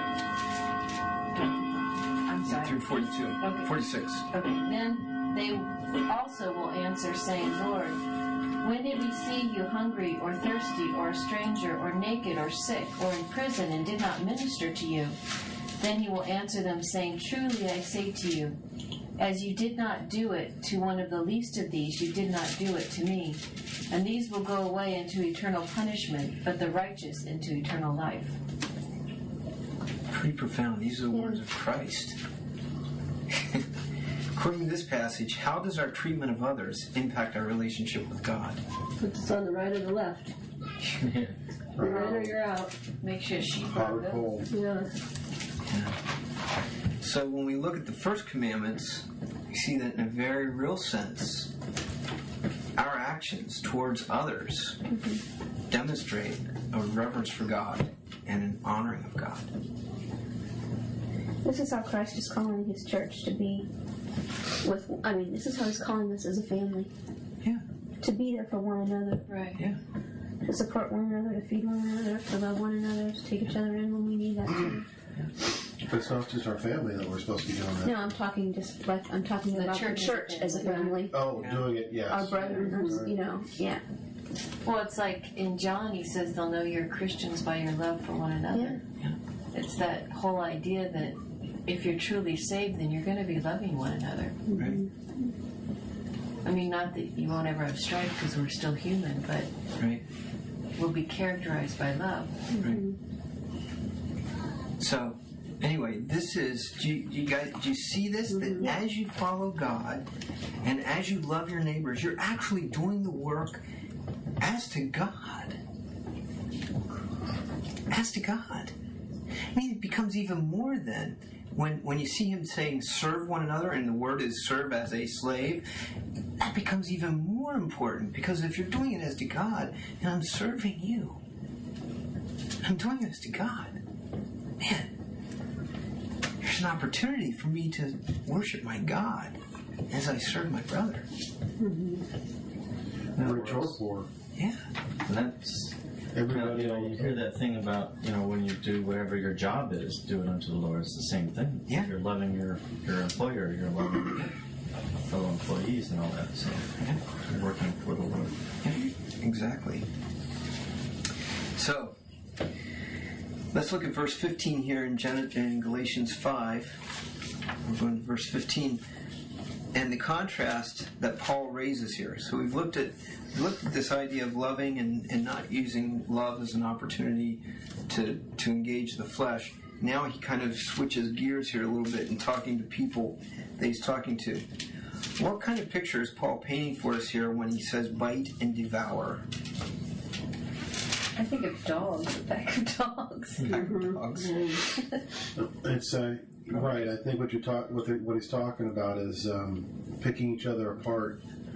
I'm sorry. Through forty-two. Okay. forty-six. Okay, then they also will answer, saying, "Lord, when did we see you hungry or thirsty or a stranger or naked or sick or in prison and did not minister to you?" Then he will answer them, saying, "Truly I say to you, as you did not do it to one of the least of these, you did not do it to me. And these will go away into eternal punishment, but the righteous into eternal life." Pretty profound. These are the words of Christ. According to this passage, how does our treatment of others impact our relationship with God? Put this on the right or the left. You're in or you're out. Make sure sheep Hot are or good. cold. Yeah. So when we look at the first commandments, we see that in a very real sense, our actions towards others mm-hmm. demonstrate a reverence for God and an honoring of God. This is how Christ is calling his church to be with, I mean, this is how he's calling us as a family. Yeah. To be there for one another. Right. Yeah. To support one another, to feed one another, to love one another, to take each other in when we need that too. But it's not just our family that we're supposed to be doing that. No, I'm talking just like, I'm talking The about church the church as a family. Oh, Yeah. doing it, yes. Our brothers, Right. you know, yeah. Well, it's like in John, he says they'll know you're Christians by your love for one another. Yeah. It's that whole idea that if you're truly saved, then you're going to be loving one another. Right. I mean, not that you won't ever have strife because we're still human, but Right. we'll be characterized by love. Right. So, anyway, this is, do you, you guys, do you see this? That as you follow God and as you love your neighbors, you're actually doing the work as to God. As to God. I mean, it becomes even more then when, when you see him saying serve one another, and the word is serve as a slave, that becomes even more important, because if you're doing it as to God, then I'm serving you. I'm doing it as to God. Man, there's an opportunity for me to worship my God as I serve my brother. Mm-hmm. Rich or poor. Yeah. And that's, Everybody you know, you hear that thing about, you know, when you do whatever your job is, do it unto the Lord. It's the same thing. Yeah. You're loving your, your employer, you're loving your fellow employees and all that. So Yeah. you're working for the Lord. Yeah, exactly. So, let's look at verse fifteen here in, Gen- in Galatians five. We're going to verse fifteen. And the contrast that Paul raises here. So we've looked at looked at this idea of loving and, and not using love as an opportunity to to engage the flesh. Now he kind of switches gears here a little bit and talking to people that he's talking to. What kind of picture is Paul painting for us here when he says bite and devour? I think of dogs, a pack of dogs. Dogs. It's uh, right. I think what you're talk, what, the, what he's talking about is um, picking each other apart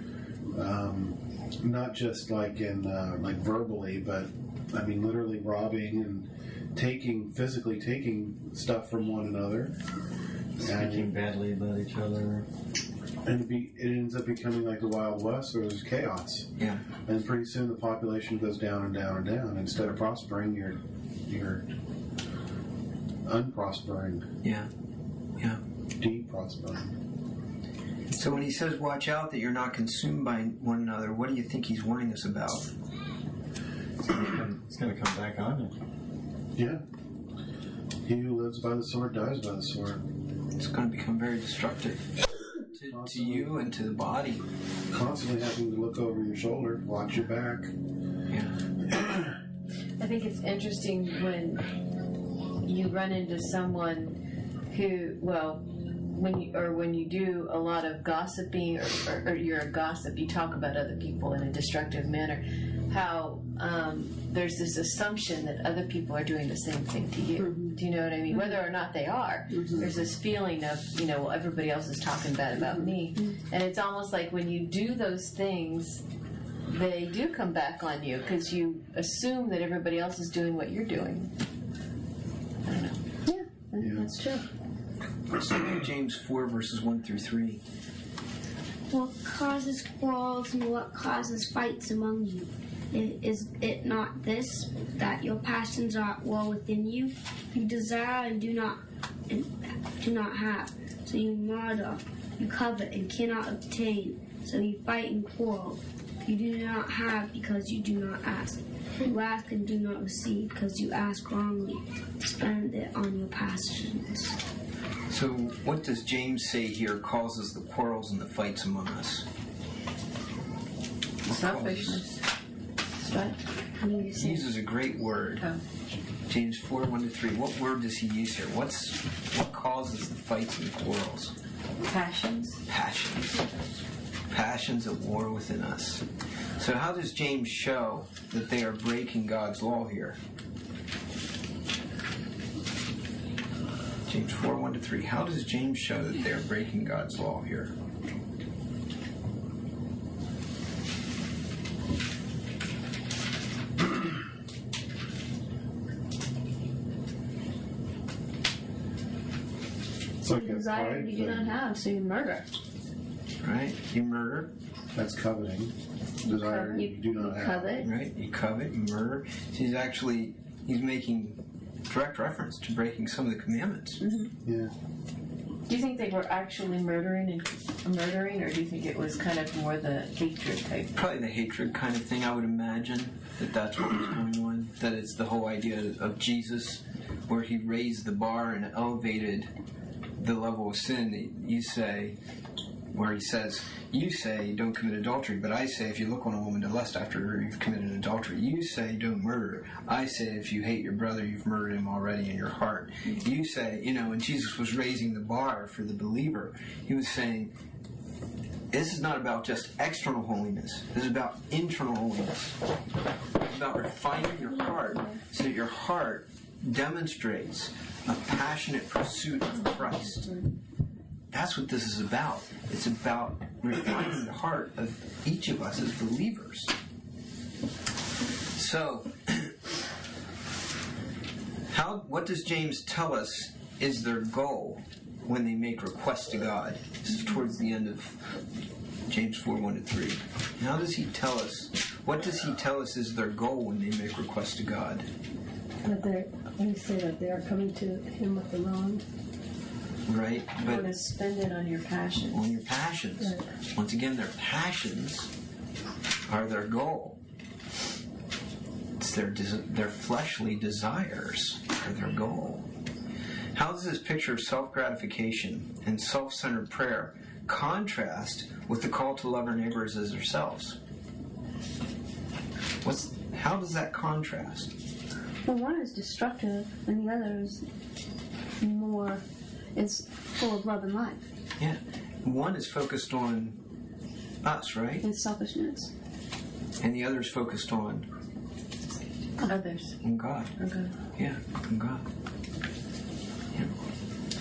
Um, not just like in uh, like verbally, but I mean literally robbing and taking, physically taking stuff from one another. Speaking And, badly about each other. and it, be, it ends up becoming like the Wild West, where there's chaos. Yeah. And pretty soon the population goes down and down and down. Instead of prospering, you're you're unprospering, Yeah. Yeah. de-prospering. So when he says, watch out that you're not consumed by one another, what do you think he's warning us about? It's going to come back on you. Yeah. He who lives by the sword dies by the sword. It's going to become very destructive to, to you and to the body. Constantly having to look over your shoulder, watch your back. Yeah. I think it's interesting when you run into someone who, well, when you or when you do a lot of gossiping, or, or, or you're a gossip, you talk about other people in a destructive manner. How um, there's this assumption that other people are doing the same thing to you. Mm-hmm. Do you know what I mean? Whether or not they are, Mm-hmm. there's this feeling of, you know, well, everybody else is talking bad about me, and it's almost like when you do those things, they do come back on you because you assume that everybody else is doing what you're doing. I don't know. Yeah, I think Yeah. that's true. So James four, verses one through three. What causes quarrels and what causes fights among you? I- Is it not this, that your passions are at war within you? You desire and do not and do not have, so you murder. You covet and cannot obtain, so you fight and quarrel. You do not have because you do not ask. You ask and do not receive because you ask wrongly. Spend it on your passions. So what does James say here causes the quarrels and the fights among us? What Selfishness. Right? How do you causes- He say? uses a great word. Oh. James four, one to three. What word does he use here? What's what causes the fights and quarrels? Passions. Passions. Passions at war within us. So how does James show that they are breaking God's law here? James four, one to three. How does James show that they are breaking God's law here? It's like a Desire pride you do thing. not have, so you murder. Right? You murder, That's coveting. Desire covet- you do not you have. covet. right? You covet, you murder. He's actually, he's making direct reference to breaking some of the commandments. Yeah. Do you think they were actually murdering and murdering, or do you think it was kind of more the hatred type? Probably the hatred kind of thing, I would imagine, that that's what was going on. That it's the whole idea of Jesus, where he raised the bar and elevated the level of sin. You say, where he says, you say don't commit adultery, but I say if you look on a woman to lust after her, you've committed adultery. You say don't murder. I say if you hate your brother, you've murdered him already in your heart. You say, you know, when Jesus was raising the bar for the believer, he was saying, this is not about just external holiness. This is about internal holiness. It's about refining your heart so that your heart demonstrates a passionate pursuit of Christ. That's what this is about. It's about refining the heart of each of us as believers. So, how? What does James tell us is their goal when they make requests to God? This is towards the end of James four, one to three. How does he tell us? What does he tell us is their goal when they make requests to God? But they're, when you say that they are coming to him with the wrong. Right? You want to spend it on your passion. On your passions. Right. Once again, their passions are their goal. It's their des- their fleshly desires are their goal. How does this picture of self-gratification and self-centered prayer contrast with the call to love our neighbors as ourselves? What's how does that contrast? Well, one is destructive, and the other is more, is full of love and life. Yeah, one is focused on us, right? And selfishness. And the other is focused on Others. on God. Okay. Yeah, on God. Yeah.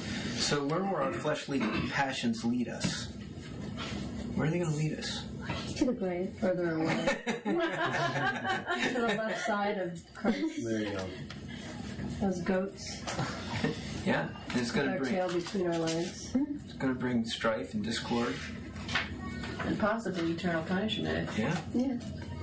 So where will our fleshly passions lead us? Where are they going to lead us? To the grave. Further away. To the left side of Christ. There you go. As goats. Yeah, it's going to Our bring tail between our legs. it's going to bring strife and discord. And possibly eternal punishment. Yeah. Yeah.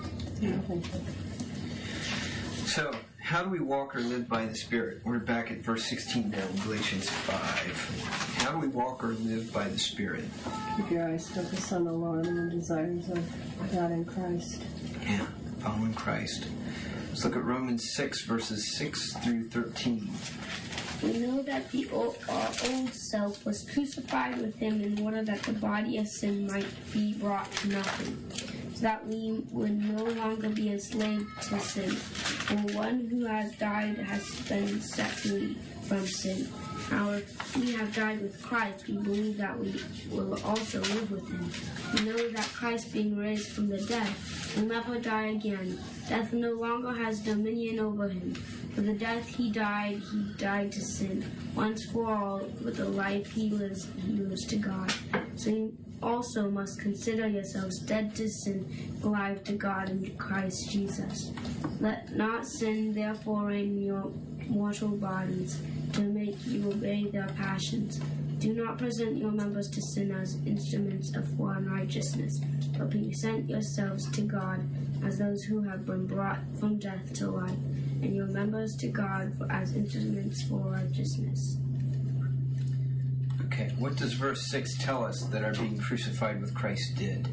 So, how do we walk or live by the Spirit? We're back at verse sixteen now in Galatians five. How do we walk or live by the Spirit? Keep your eyes focused on the Lord and the desires of God in Christ. Yeah, following Christ. Let's look at Romans six, verses six through thirteen. We know that the old, our old self was crucified with him in order that the body of sin might be brought to nothing, so that we would no longer be enslaved to sin. For one who has died has been set free from sin. Now, if we have died with Christ, we believe that we will also live with him. We know that Christ, being raised from the dead, will never die again. Death no longer has dominion over him. For the death he died, he died to sin. Once for all, with the life he lives, he lives to God. So you also must consider yourselves dead to sin, alive to God in Christ Jesus. Let not sin therefore reign in your mortal bodies, to make you obey their passions. Do not present your members to sin as instruments of unrighteousness, but present yourselves to God as those who have been brought from death to life, and your members to God as instruments for righteousness. Okay, what does verse six tell us that our being crucified with Christ did?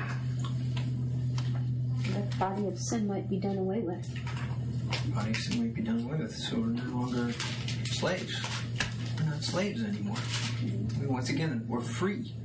The body of sin might be done away with. Body of sin might be done away with, so we're no longer slaves. We're not slaves anymore. We, once again, we're free.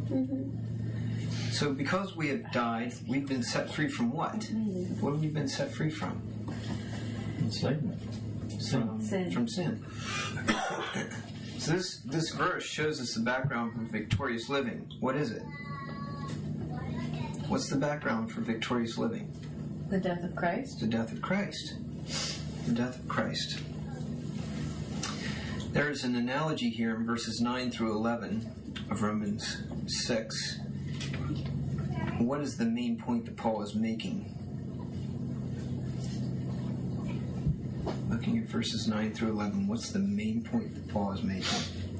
So because we have died, we've been set free from what? What have we been set free from? Enslavement. From Sin. From sin. So this, this verse shows us the background for victorious living. What is it? What's the background for victorious living? The death of Christ. The death of Christ. The death of Christ. There is an analogy here in verses nine through eleven of Romans six. What is the main point that Paul is making? Looking at verses nine through eleven, what's the main point that Paul is making?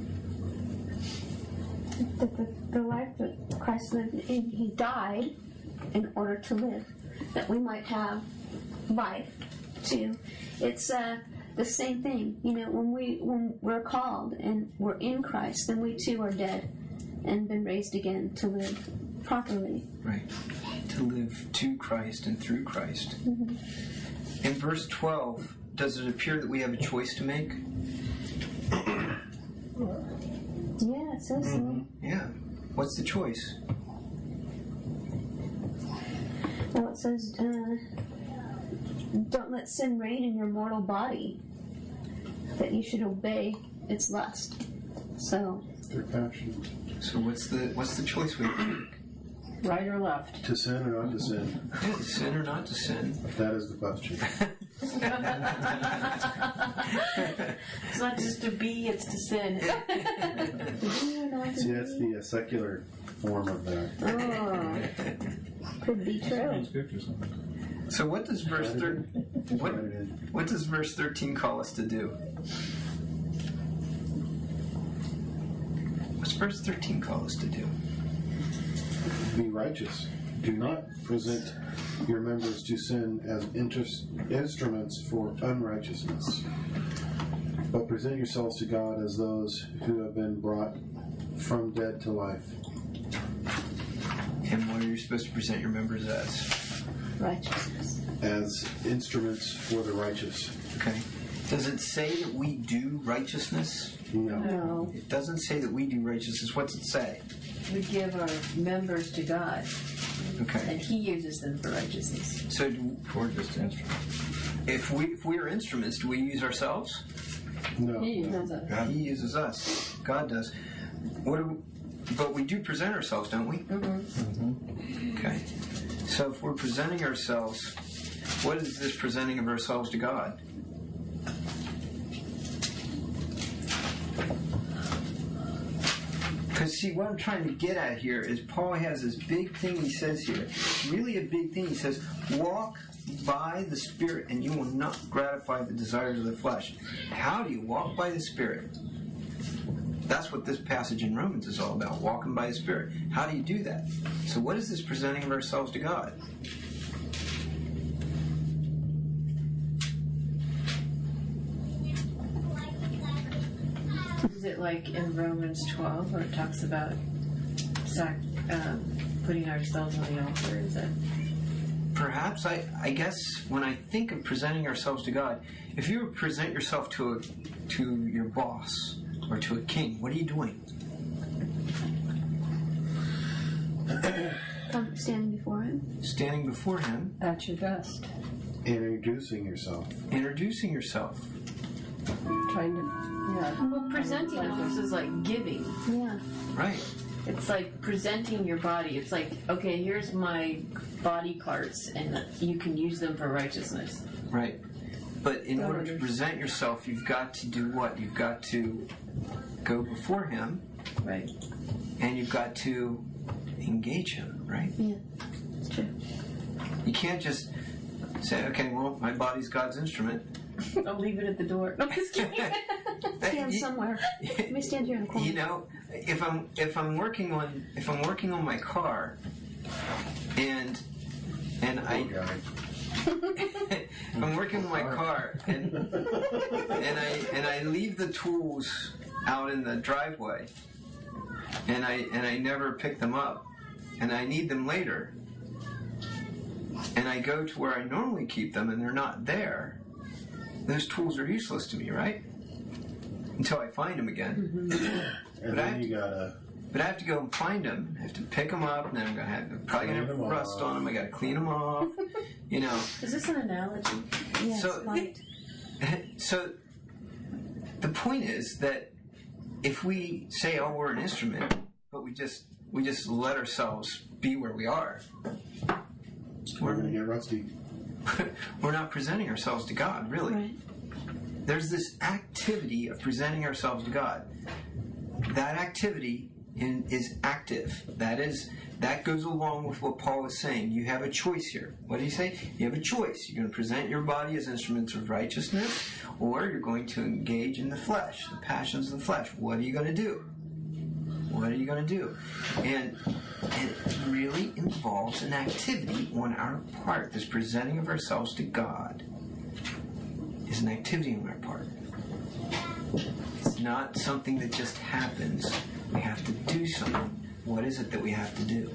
The, the, the life that Christ lived in, he died in order to live, that we might have life too. It's uh, the same thing, you know. When we when we're called and we're in Christ, then we too are dead and been raised again to live properly. Right. To live to Christ and through Christ. Mm-hmm. In verse twelve, does it appear that we have a choice to make? Yeah, it says so. Yeah. What's the choice? Well, it says, uh, don't let sin reign in your mortal body, that you should obey its lust. So, Their passion. So what's the what's the choice we make? Right or left? To sin or not to sin? Yeah, to sin or not to sin? That is the question. It's not just to be, it's to sin. See, that's the uh, secular form of that. oh, could be true. Scriptures. So what does verse thir- what, Right in. what does verse thirteen call us to do? What's verse thirteen call us to do? Be righteous. Do not present your members to sin as inter- instruments for unrighteousness, but present yourselves to God as those who have been brought from dead to life. And what are you supposed to present your members as? Righteousness. As instruments for the righteous. Okay. Does it say that we do righteousness? No. No. It doesn't say that we do righteousness. What's it say? We give our members to God, Okay. and He uses them for righteousness. So do, Or just instruments. if we if we are instruments, do we use ourselves? No. He uses it. He uses us. God does. What do we, but we do present ourselves, don't we? Mm-hmm. Okay. So if we're presenting ourselves, what is this presenting of ourselves to God? Because, see, what I'm trying to get at here is Paul has this big thing he says here. Really a big thing. He says, walk by the Spirit and you will not gratify the desires of the flesh. How do you walk by the Spirit? That's what this passage in Romans is all about, walking by the Spirit. How do you do that? So what is this presenting of ourselves to God? Is it like in Romans twelve where it talks about sac- um, putting ourselves on the altar? Is that... Perhaps, I, I guess, when I think of presenting ourselves to God, if you present yourself to a, to your boss or to a king, what are you doing? I'm standing before him. Standing before him. At your best. Introducing yourself. Introducing yourself. Trying to, yeah. Well, presenting others is like giving. Yeah. Right. It's like presenting your body. It's like, okay, here's my body parts, and you can use them for righteousness. Right. But in order to present yourself, you've got to do what? You've got to go before him. Right. And you've got to engage him, right? Yeah. It's true. You can't just say, okay, well, my body's God's instrument. I'll leave it at the door. No, just kidding. Stand somewhere. Let me stand here in the corner. You know, if I'm if I'm working on if I'm working on my car, and and I if I'm working on my car and and I and I leave the tools out in the driveway, and I and I never pick them up, and I need them later, and I go to where I normally keep them, and they're not there. Those tools are useless to me, right? Until I find them again. Mm-hmm. And but then I you to, gotta. But I have to go and find them. I have to pick them up, and then I'm gonna have I'm probably gonna have rust on them. I gotta clean them off. You know. Is this an analogy? Yes, so, right. so the point is that if we say, "Oh, we're an instrument," but we just we just let ourselves be where we are, We're gonna get rusty. we're not presenting ourselves to God, really. Right. There's this activity of presenting ourselves to God. That activity in, is active. That is that goes along with what Paul is saying. You have a choice here. What did he say? You have a choice. You're going to present your body as instruments of righteousness, or you're going to engage in the flesh, the passions of the flesh. What are you going to do? What are you going to do? And, and it really involves an activity on our part. This presenting of ourselves to God is an activity on our part. It's not something that just happens. We have to do something. What is it that we have to do?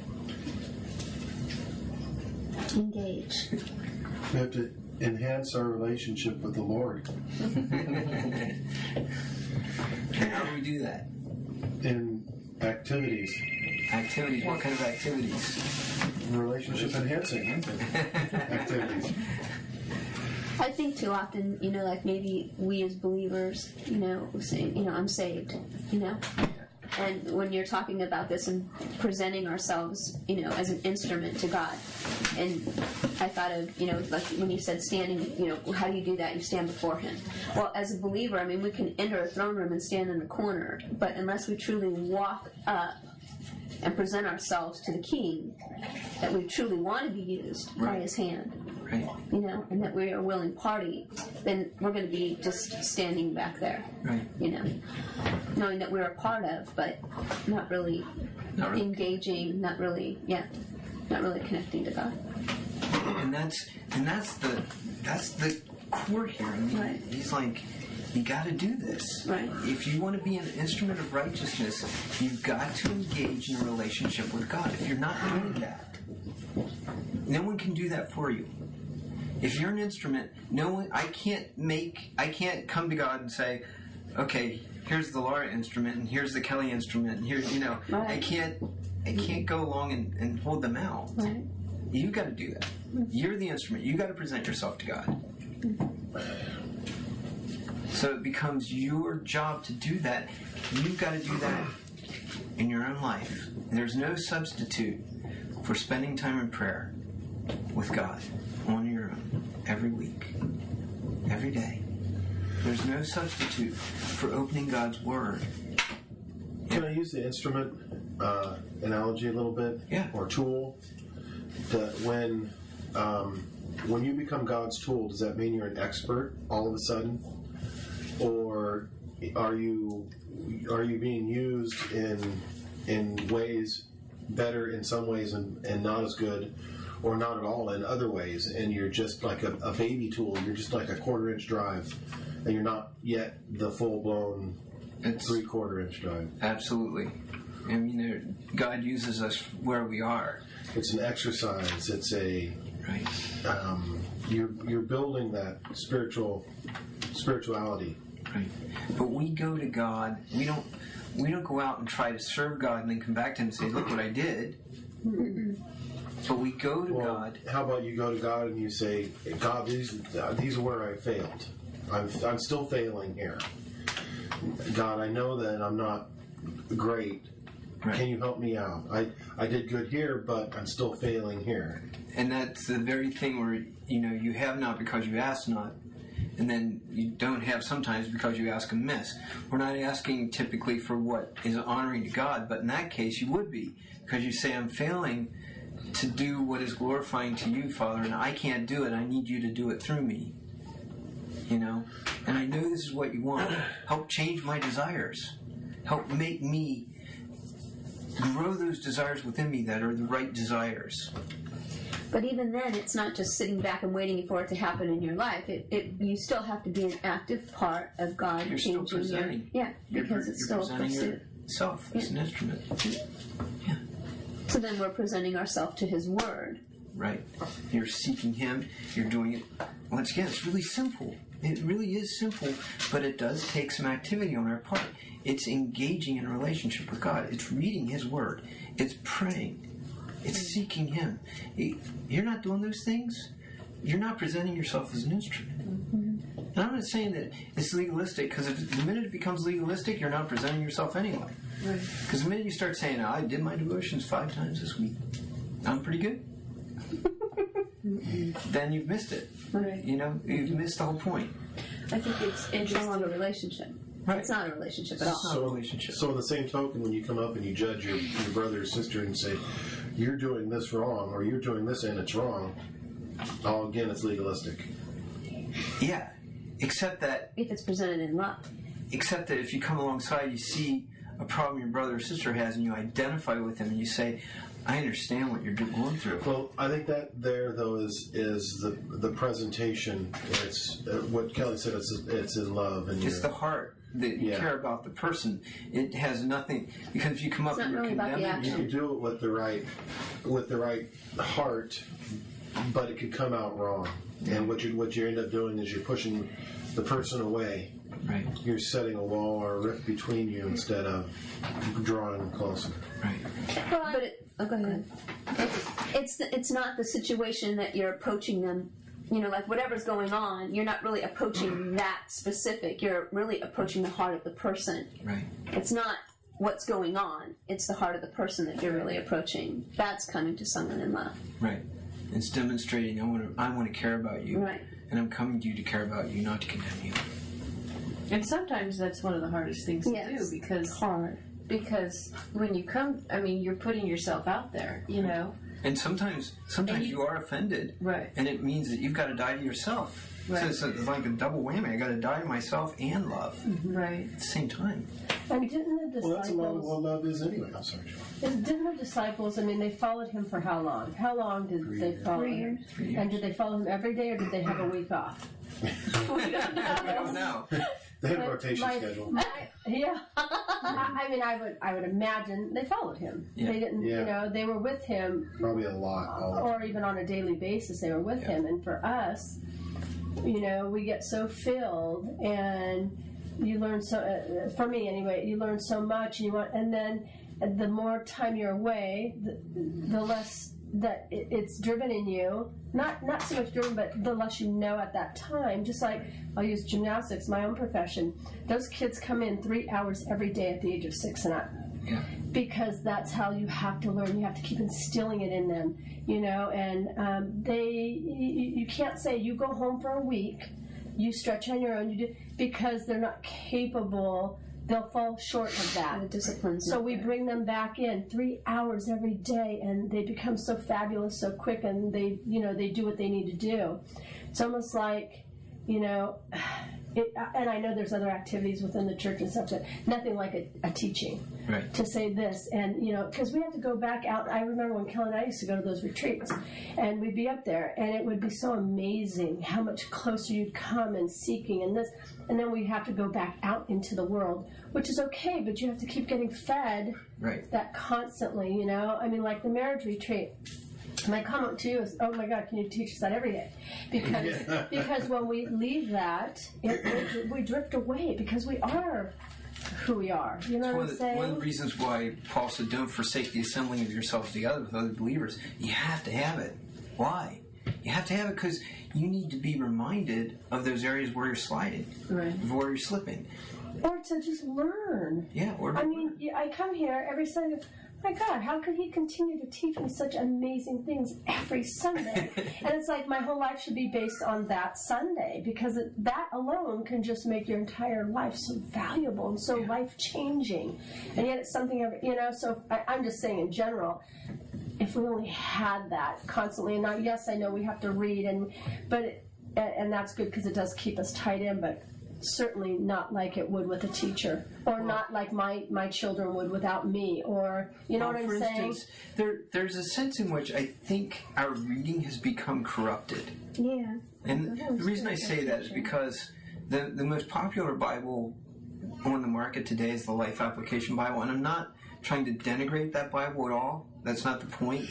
Engage. We have to enhance our relationship with the Lord. And how do we do that? In activities. Activities. What kind of activities? Relationship enhancing activities. I think too often, you know, like maybe we as believers, you know, saying, you know, I'm saved, you know. And when you're talking about this and presenting ourselves, you know, as an instrument to God, and I thought of, you know, like when you said standing, you know, how do you do that? You stand before Him. Well, as a believer, I mean, we can enter a throne room and stand in the corner, but unless we truly walk up and present ourselves to the King, that we truly want to be used Right. by His hand, Right. you know, and that we are a willing party, then we're going to be just standing back there, Right. you know, knowing that we're a part of, but not really, Not really. engaging, not really, yeah, not really connecting to God. And that's and that's the that's the core here. I mean, Right. he's like, you got to do this. Right. If you want to be an instrument of righteousness, you've got to engage in a relationship with God. If you're not doing that, no one can do that for you. If you're an instrument, no one. I can't make. I can't come to God and say, okay, here's the Laura instrument, and here's the Kelly instrument, and here's you know. Right. I can't. I can't go along and, and hold them out. Right. You got to do that. You're the instrument. You got to present yourself to God. So it becomes your job to do that. You've got to do that in your own life. There's no substitute for spending time in prayer with God on your own every week, every day. There's no substitute for opening God's Word Can I use the instrument uh, analogy a little bit? Yeah. Or tool? That when um, when you become God's tool, does that mean you're an expert all of a sudden, or are you are you being used in in ways better in some ways and, and not as good, or not at all in other ways, and you're just like a, a baby tool? You're just like a quarter inch drive, and you're not yet the full blown three quarter inch drive. Absolutely. I mean, there, God uses us where we are. It's an exercise. It's a Right. um, you're you're building that spiritual spirituality. Right. But we go to God. We don't. We don't go out and try to serve God and then come back to Him and say, "Look what I did." But we go to Well, God. how about you go to God and you say, "God, these these are where I failed. I'm I'm still failing here. God, I know that I'm not great. Right. Can you help me out? I I did good here, but I'm still failing here." And that's the very thing where, you know, you have not because you ask not. And then you don't have sometimes because you ask amiss. We're not asking typically for what is honoring to God, but in that case you would be. Because you say, I'm failing to do what is glorifying to you, Father, and I can't do it. I need you to do it through me. You know? And I know this is what you want. Help change my desires. Help make me grow those desires within me that are the right desires. But even then, it's not just sitting back and waiting for it to happen in your life. It, it you still have to be an active part of God You're still changing your presenting. yeah, because you're, it's you're still a presenting pursuit. yourself as Yeah. an instrument. Yeah, So then we're presenting ourselves to His Word. right. You're seeking Him. You're doing it. Once again, it's really simple. It really is simple, but it does take some activity on our part. It's engaging in a relationship with God. It's reading His Word. It's praying. It's seeking Him. You're not doing those things. You're not presenting yourself as an instrument. Mm-hmm. And I'm not saying that it's legalistic, because the minute it becomes legalistic, you're not presenting yourself anyway. Because right. the minute you start saying, oh, I did my devotions five times this week, I'm pretty good, then you've missed it. Right. You know, you've missed the whole point. I think it's It's no longer a interesting. relationship. Right. It's not a relationship at all. It's not a relationship. So, in the same token, when you come up and you judge your, your brother or sister and say, "You're doing this wrong," or "You're doing this and it's wrong," all again, it's legalistic. Yeah, except that If it's presented in love. except that if you come alongside, you see a problem your brother or sister has, and you identify with them, and you say, I understand what you're going through. Well, I think that there, though, is is the the presentation. It's uh, what Kelly said. It's it's in love, and It's you're- the heart that you Yeah. care about the person. It has nothing, because if you come up It's not and you're really about the condemning, you action. can do it with the right with the right heart, but it could come out wrong. And what you what you end up doing is you're pushing the person away. right, You're setting a wall or a rift between you instead of drawing them closer. right, But it, oh, go ahead. It's the, it's not the situation that you're approaching them. You know, like whatever's going on, you're not really approaching that specific. You're really approaching the heart of the person. right. It's not what's going on. It's the heart of the person that you're really approaching. That's coming to someone in love. Right. It's demonstrating I want to I want to care about you, Right. and I'm coming to you to care about you, not to condemn you. And sometimes that's one of the hardest things to Yes. do because Hard. because when you come, I mean, you're putting yourself out there, you know. And sometimes sometimes And you, you- are offended, Right. and it means that you've got to die to yourself. Right. So it's like a double whammy. I got to die to myself and love Right. at the same time. I mean, didn't the Well, that's a lot of disciples? what love is anyway. I'm sorry, John. Didn't the disciples? I mean, they followed him for how long? How long did Three they years. follow Three him? years. Three And years. did they follow him every day, or did they have a week off? I don't know. They had a But rotation my- schedule. my- yeah, I, I mean, I would, I would imagine they followed him. Yeah. They didn't, Yeah. you know, they were with him, Probably a lot. All the or even on a daily basis, they were with Yeah. him. And for us, you know, we get so filled, and you learn so. Uh, for me, anyway, you learn so much, and you want, and then the more time you're away, the, the less that it, it's driven in you. Not not so much driven, but the less you know at that time. Just like I'll use gymnastics, my own profession. Those kids come in three hours every day at the age of six and up. Yeah. Because that's how you have to learn. You have to keep instilling it in them, you know. And um, they, you, you can't say you go home for a week, you stretch on your own, you do because they're not capable they'll fall short of that. The discipline's So not we there. bring them back in three hours every day, and they become so fabulous so quick, and they, you know, they do what they need to do. It's almost like, you know, it, and I know there's other activities within the church and stuff, but nothing like a, a teaching. Right. To say this, and you know, because we have to go back out. I remember when Kelly and I used to go to those retreats, and we'd be up there, and it would be so amazing how much closer you'd come and seeking and this, and then we have to go back out into the world, which is okay, but you have to keep getting fed Right. that constantly. You know, I mean, like the marriage retreat. My comment to you is, oh my God, can you teach us that every day? Because because when we leave that, it, it, we drift away because we are who we are. You know One what of, I'm the, saying? one of the reasons why Paul said, don't forsake the assembling of yourselves together with other believers. You have to have it. Why? You have to have it because you need to be reminded of those areas where you're sliding, Right. of where you're slipping. Or to just learn. Yeah. Or I mean, yeah, I come here every Sunday. My God, how could he continue to teach me such amazing things every Sunday? And it's like my whole life should be based on that Sunday because it, that alone can just make your entire life so valuable and so life-changing. And yet it's something, every, you know, so I, I'm just saying in general, if we only had that constantly, and now, yes, I know we have to read, and but it, and, and that's good because it does keep us tied in, but certainly not like it would with a teacher, or not like my, my children would without me, or, you know well, what I'm for saying? instance, there, there's a sense in which I think our reading has become corrupted. Yeah. And the reason I say that is because the, the most popular Bible on the market today is the Life Application Bible, and I'm not trying to denigrate that Bible at all. That's not the point.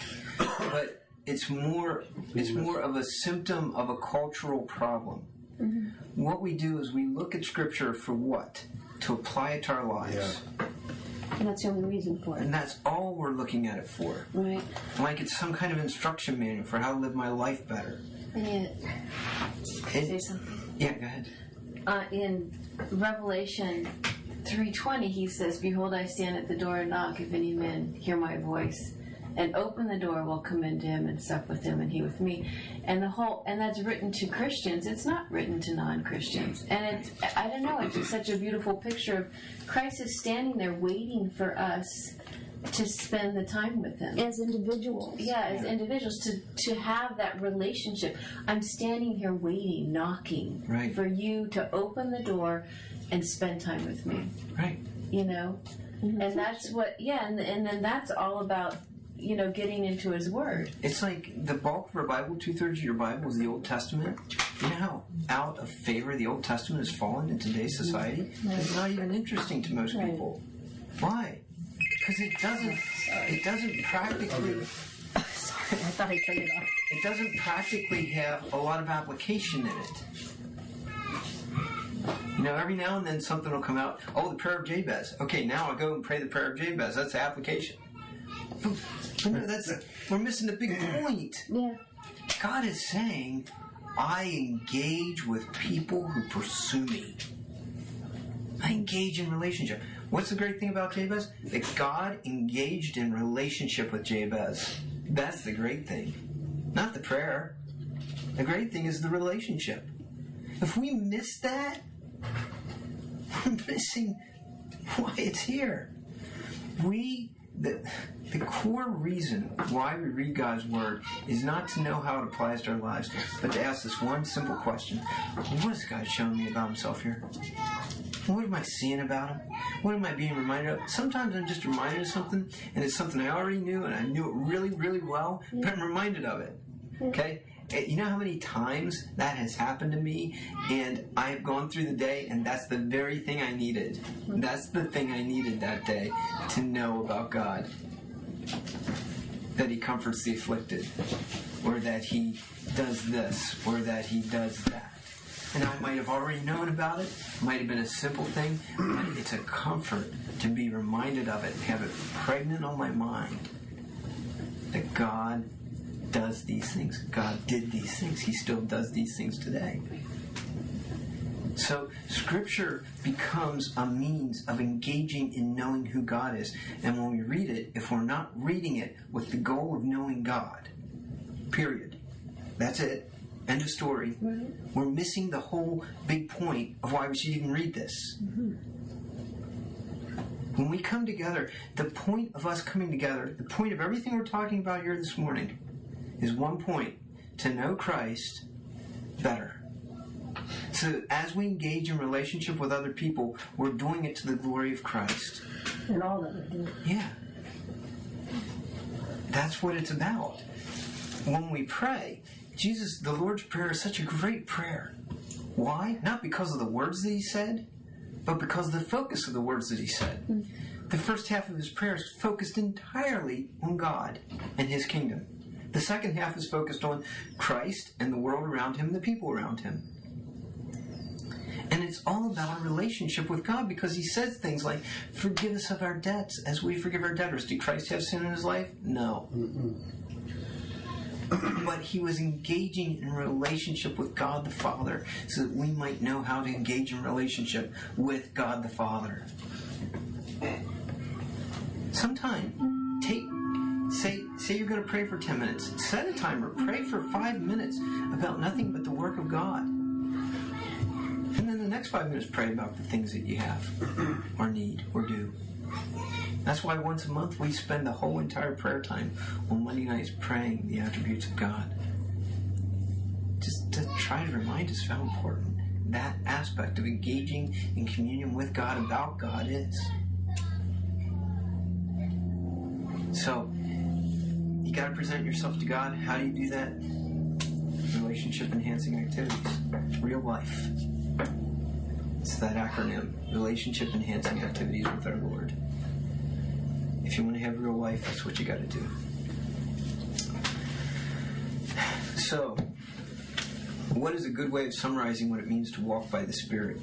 But it's more it's more of a symptom of a cultural problem. Mm-hmm. What we do is we look at Scripture for what? To apply it to our lives. Yeah. And that's the only reason for it. And that's all we're looking at it for. Right. Like it's some kind of instruction manual for how to live my life better. Yeah. Say It, something. yeah, go ahead. Uh, in Revelation three twenty, he says, "Behold, I stand at the door and knock. If any man hear my voice and open the door, will come into him and sup with him, and he with me." And the whole, and that's written to Christians. It's not written to non-Christians. And it's, I don't know, it's just such a beautiful picture of Christ is standing there waiting for us to spend the time with him. As individuals. Yeah, as individuals, to, to have that relationship. I'm standing here waiting, knocking, Right. for you to open the door and spend time with me. Right. You know? Mm-hmm. And that's what, yeah, and, and then that's all about, you know, getting into his word. It's like the bulk of our Bible, two-thirds of your Bible is the Old Testament. You know how out of favor the Old Testament has fallen in today's society? It's not even interesting to most Right. people. Why? Because it doesn't, it doesn't practically, Sorry, I thought I turned it off. it doesn't practically have a lot of application in it. You know, every now and then something will come out. Oh, the prayer of Jabez. Okay, now I go and pray the prayer of Jabez. That's the application. But, but no, that's we're missing the big point. Yeah. God is saying, I engage with people who pursue me. I engage in relationship. What's the great thing about Jabez? That God engaged in relationship with Jabez. That's the great thing. Not the prayer. The great thing is the relationship. If we miss that, we're missing why it's here. We, the, the core reason why we read God's Word is not to know how it applies to our lives, but to ask this one simple question. What is God showing me about himself here? What am I seeing about him? What am I being reminded of? Sometimes I'm just reminded of something, and it's something I already knew, and I knew it really, really well, but I'm reminded of it. Okay? You know how many times that has happened to me, and I have gone through the day, and that's the very thing I needed. That's the thing I needed that day to know about God. That he comforts the afflicted, or that he does this, or that he does that. And I might have already known about it. It might have been a simple thing, but it's a comfort to be reminded of it and have it pregnant on my mind that God does these things. God did these things. He still does these things today. So Scripture becomes a means of engaging in knowing who God is. And when we read it, if we're not reading it with the goal of knowing God, period, that's it, end of story, we're missing the whole big point of why we should even read this. When we come together, the point of us coming together, the point of everything we're talking about here this morning is one point: to know Christ better. So as we engage in relationship with other people, we're doing it to the glory of Christ. And all that we do. Yeah. That's what it's about. When we pray, Jesus, the Lord's Prayer is such a great prayer. Why? Not because of the words that he said, but because of the focus of the words that he said. Mm. The first half of his prayer is focused entirely on God and his kingdom. The second half is focused on Christ and the world around him and the people around him. And it's all about our relationship with God, because he says things like, forgive us of our debts as we forgive our debtors. Did Christ have sin in his life? No. Mm-mm. But he was engaging in relationship with God the Father so that we might know how to engage in relationship with God the Father. Sometime, take, say, say you're going to pray for ten minutes. Set a timer. Pray for five minutes about nothing but the work of God. And then the next five minutes, pray about the things that you have, or need, or do. That's why once a month we spend the whole entire prayer time on Monday nights praying the attributes of God. Just to try to remind us how important that aspect of engaging in communion with God, about God, is. So, you got to present yourself to God. How do you do that? Relationship enhancing activities. Real life. It's that acronym, relationship enhancing activities with our Lord. If you want to have real life, that's what you got to do. So, what is a good way of summarizing what it means to walk by the Spirit?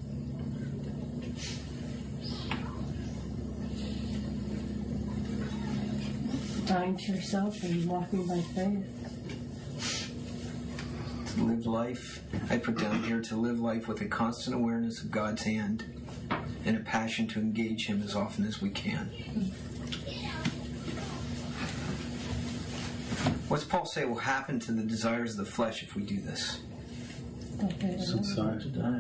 Dying to yourself and walking by faith. To live life, I put down here, to live life with a constant awareness of God's hand and a passion to engage him as often as we can. What's Paul say will happen to the desires of the flesh if we do this? Inside to die.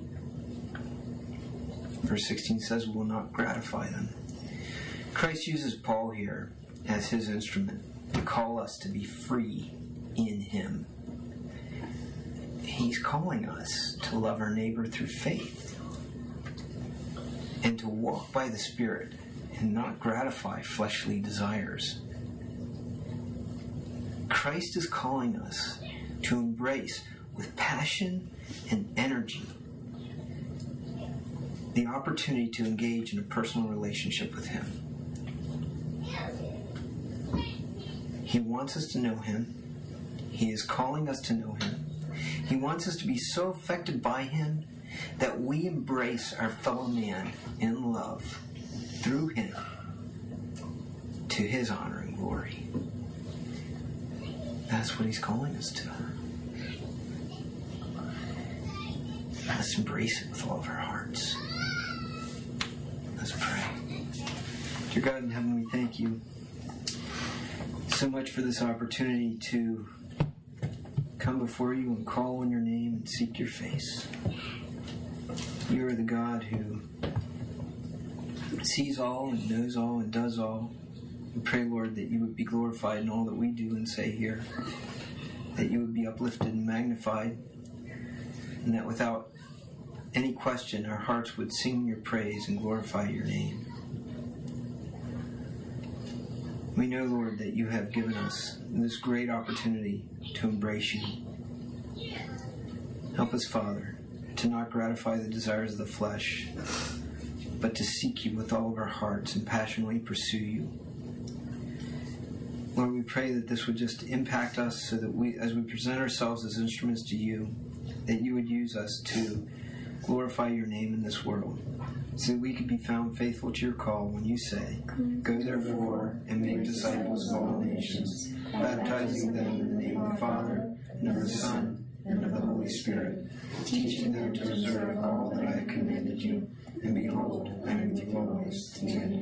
Verse sixteen says, we will not gratify them. Christ uses Paul here as his instrument to call us to be free in him. He's calling us to love our neighbor through faith and to walk by the Spirit and not gratify fleshly desires. Christ is calling us to embrace with passion and energy the opportunity to engage in a personal relationship with him. He wants us to know him. He is calling us to know him. He wants us to be so affected by him that we embrace our fellow man in love through him to his honor and glory. That's what he's calling us to. Let's embrace it with all of our hearts. Let's pray. Dear God in heaven, we thank you so much for this opportunity to come before you and call on your name and seek your face. You are the God who sees all and knows all and does all. We pray, Lord, that you would be glorified in all that we do and say here, that you would be uplifted and magnified, and that without any question our hearts would sing your praise and glorify your name. We know, Lord, that you have given us this great opportunity to embrace you. Help us, Father, to not gratify the desires of the flesh, but to seek you with all of our hearts and passionately pursue you. Lord, we pray that this would just impact us so that we, as we present ourselves as instruments to you, that you would use us to glorify your name in this world, so that we could be found faithful to your call when you say, go therefore and make disciples of all nations, baptizing them in the name of the Father, and of the Son, and of the Holy Spirit, teaching them to observe all that I have commanded you, and behold, I am with you always to the end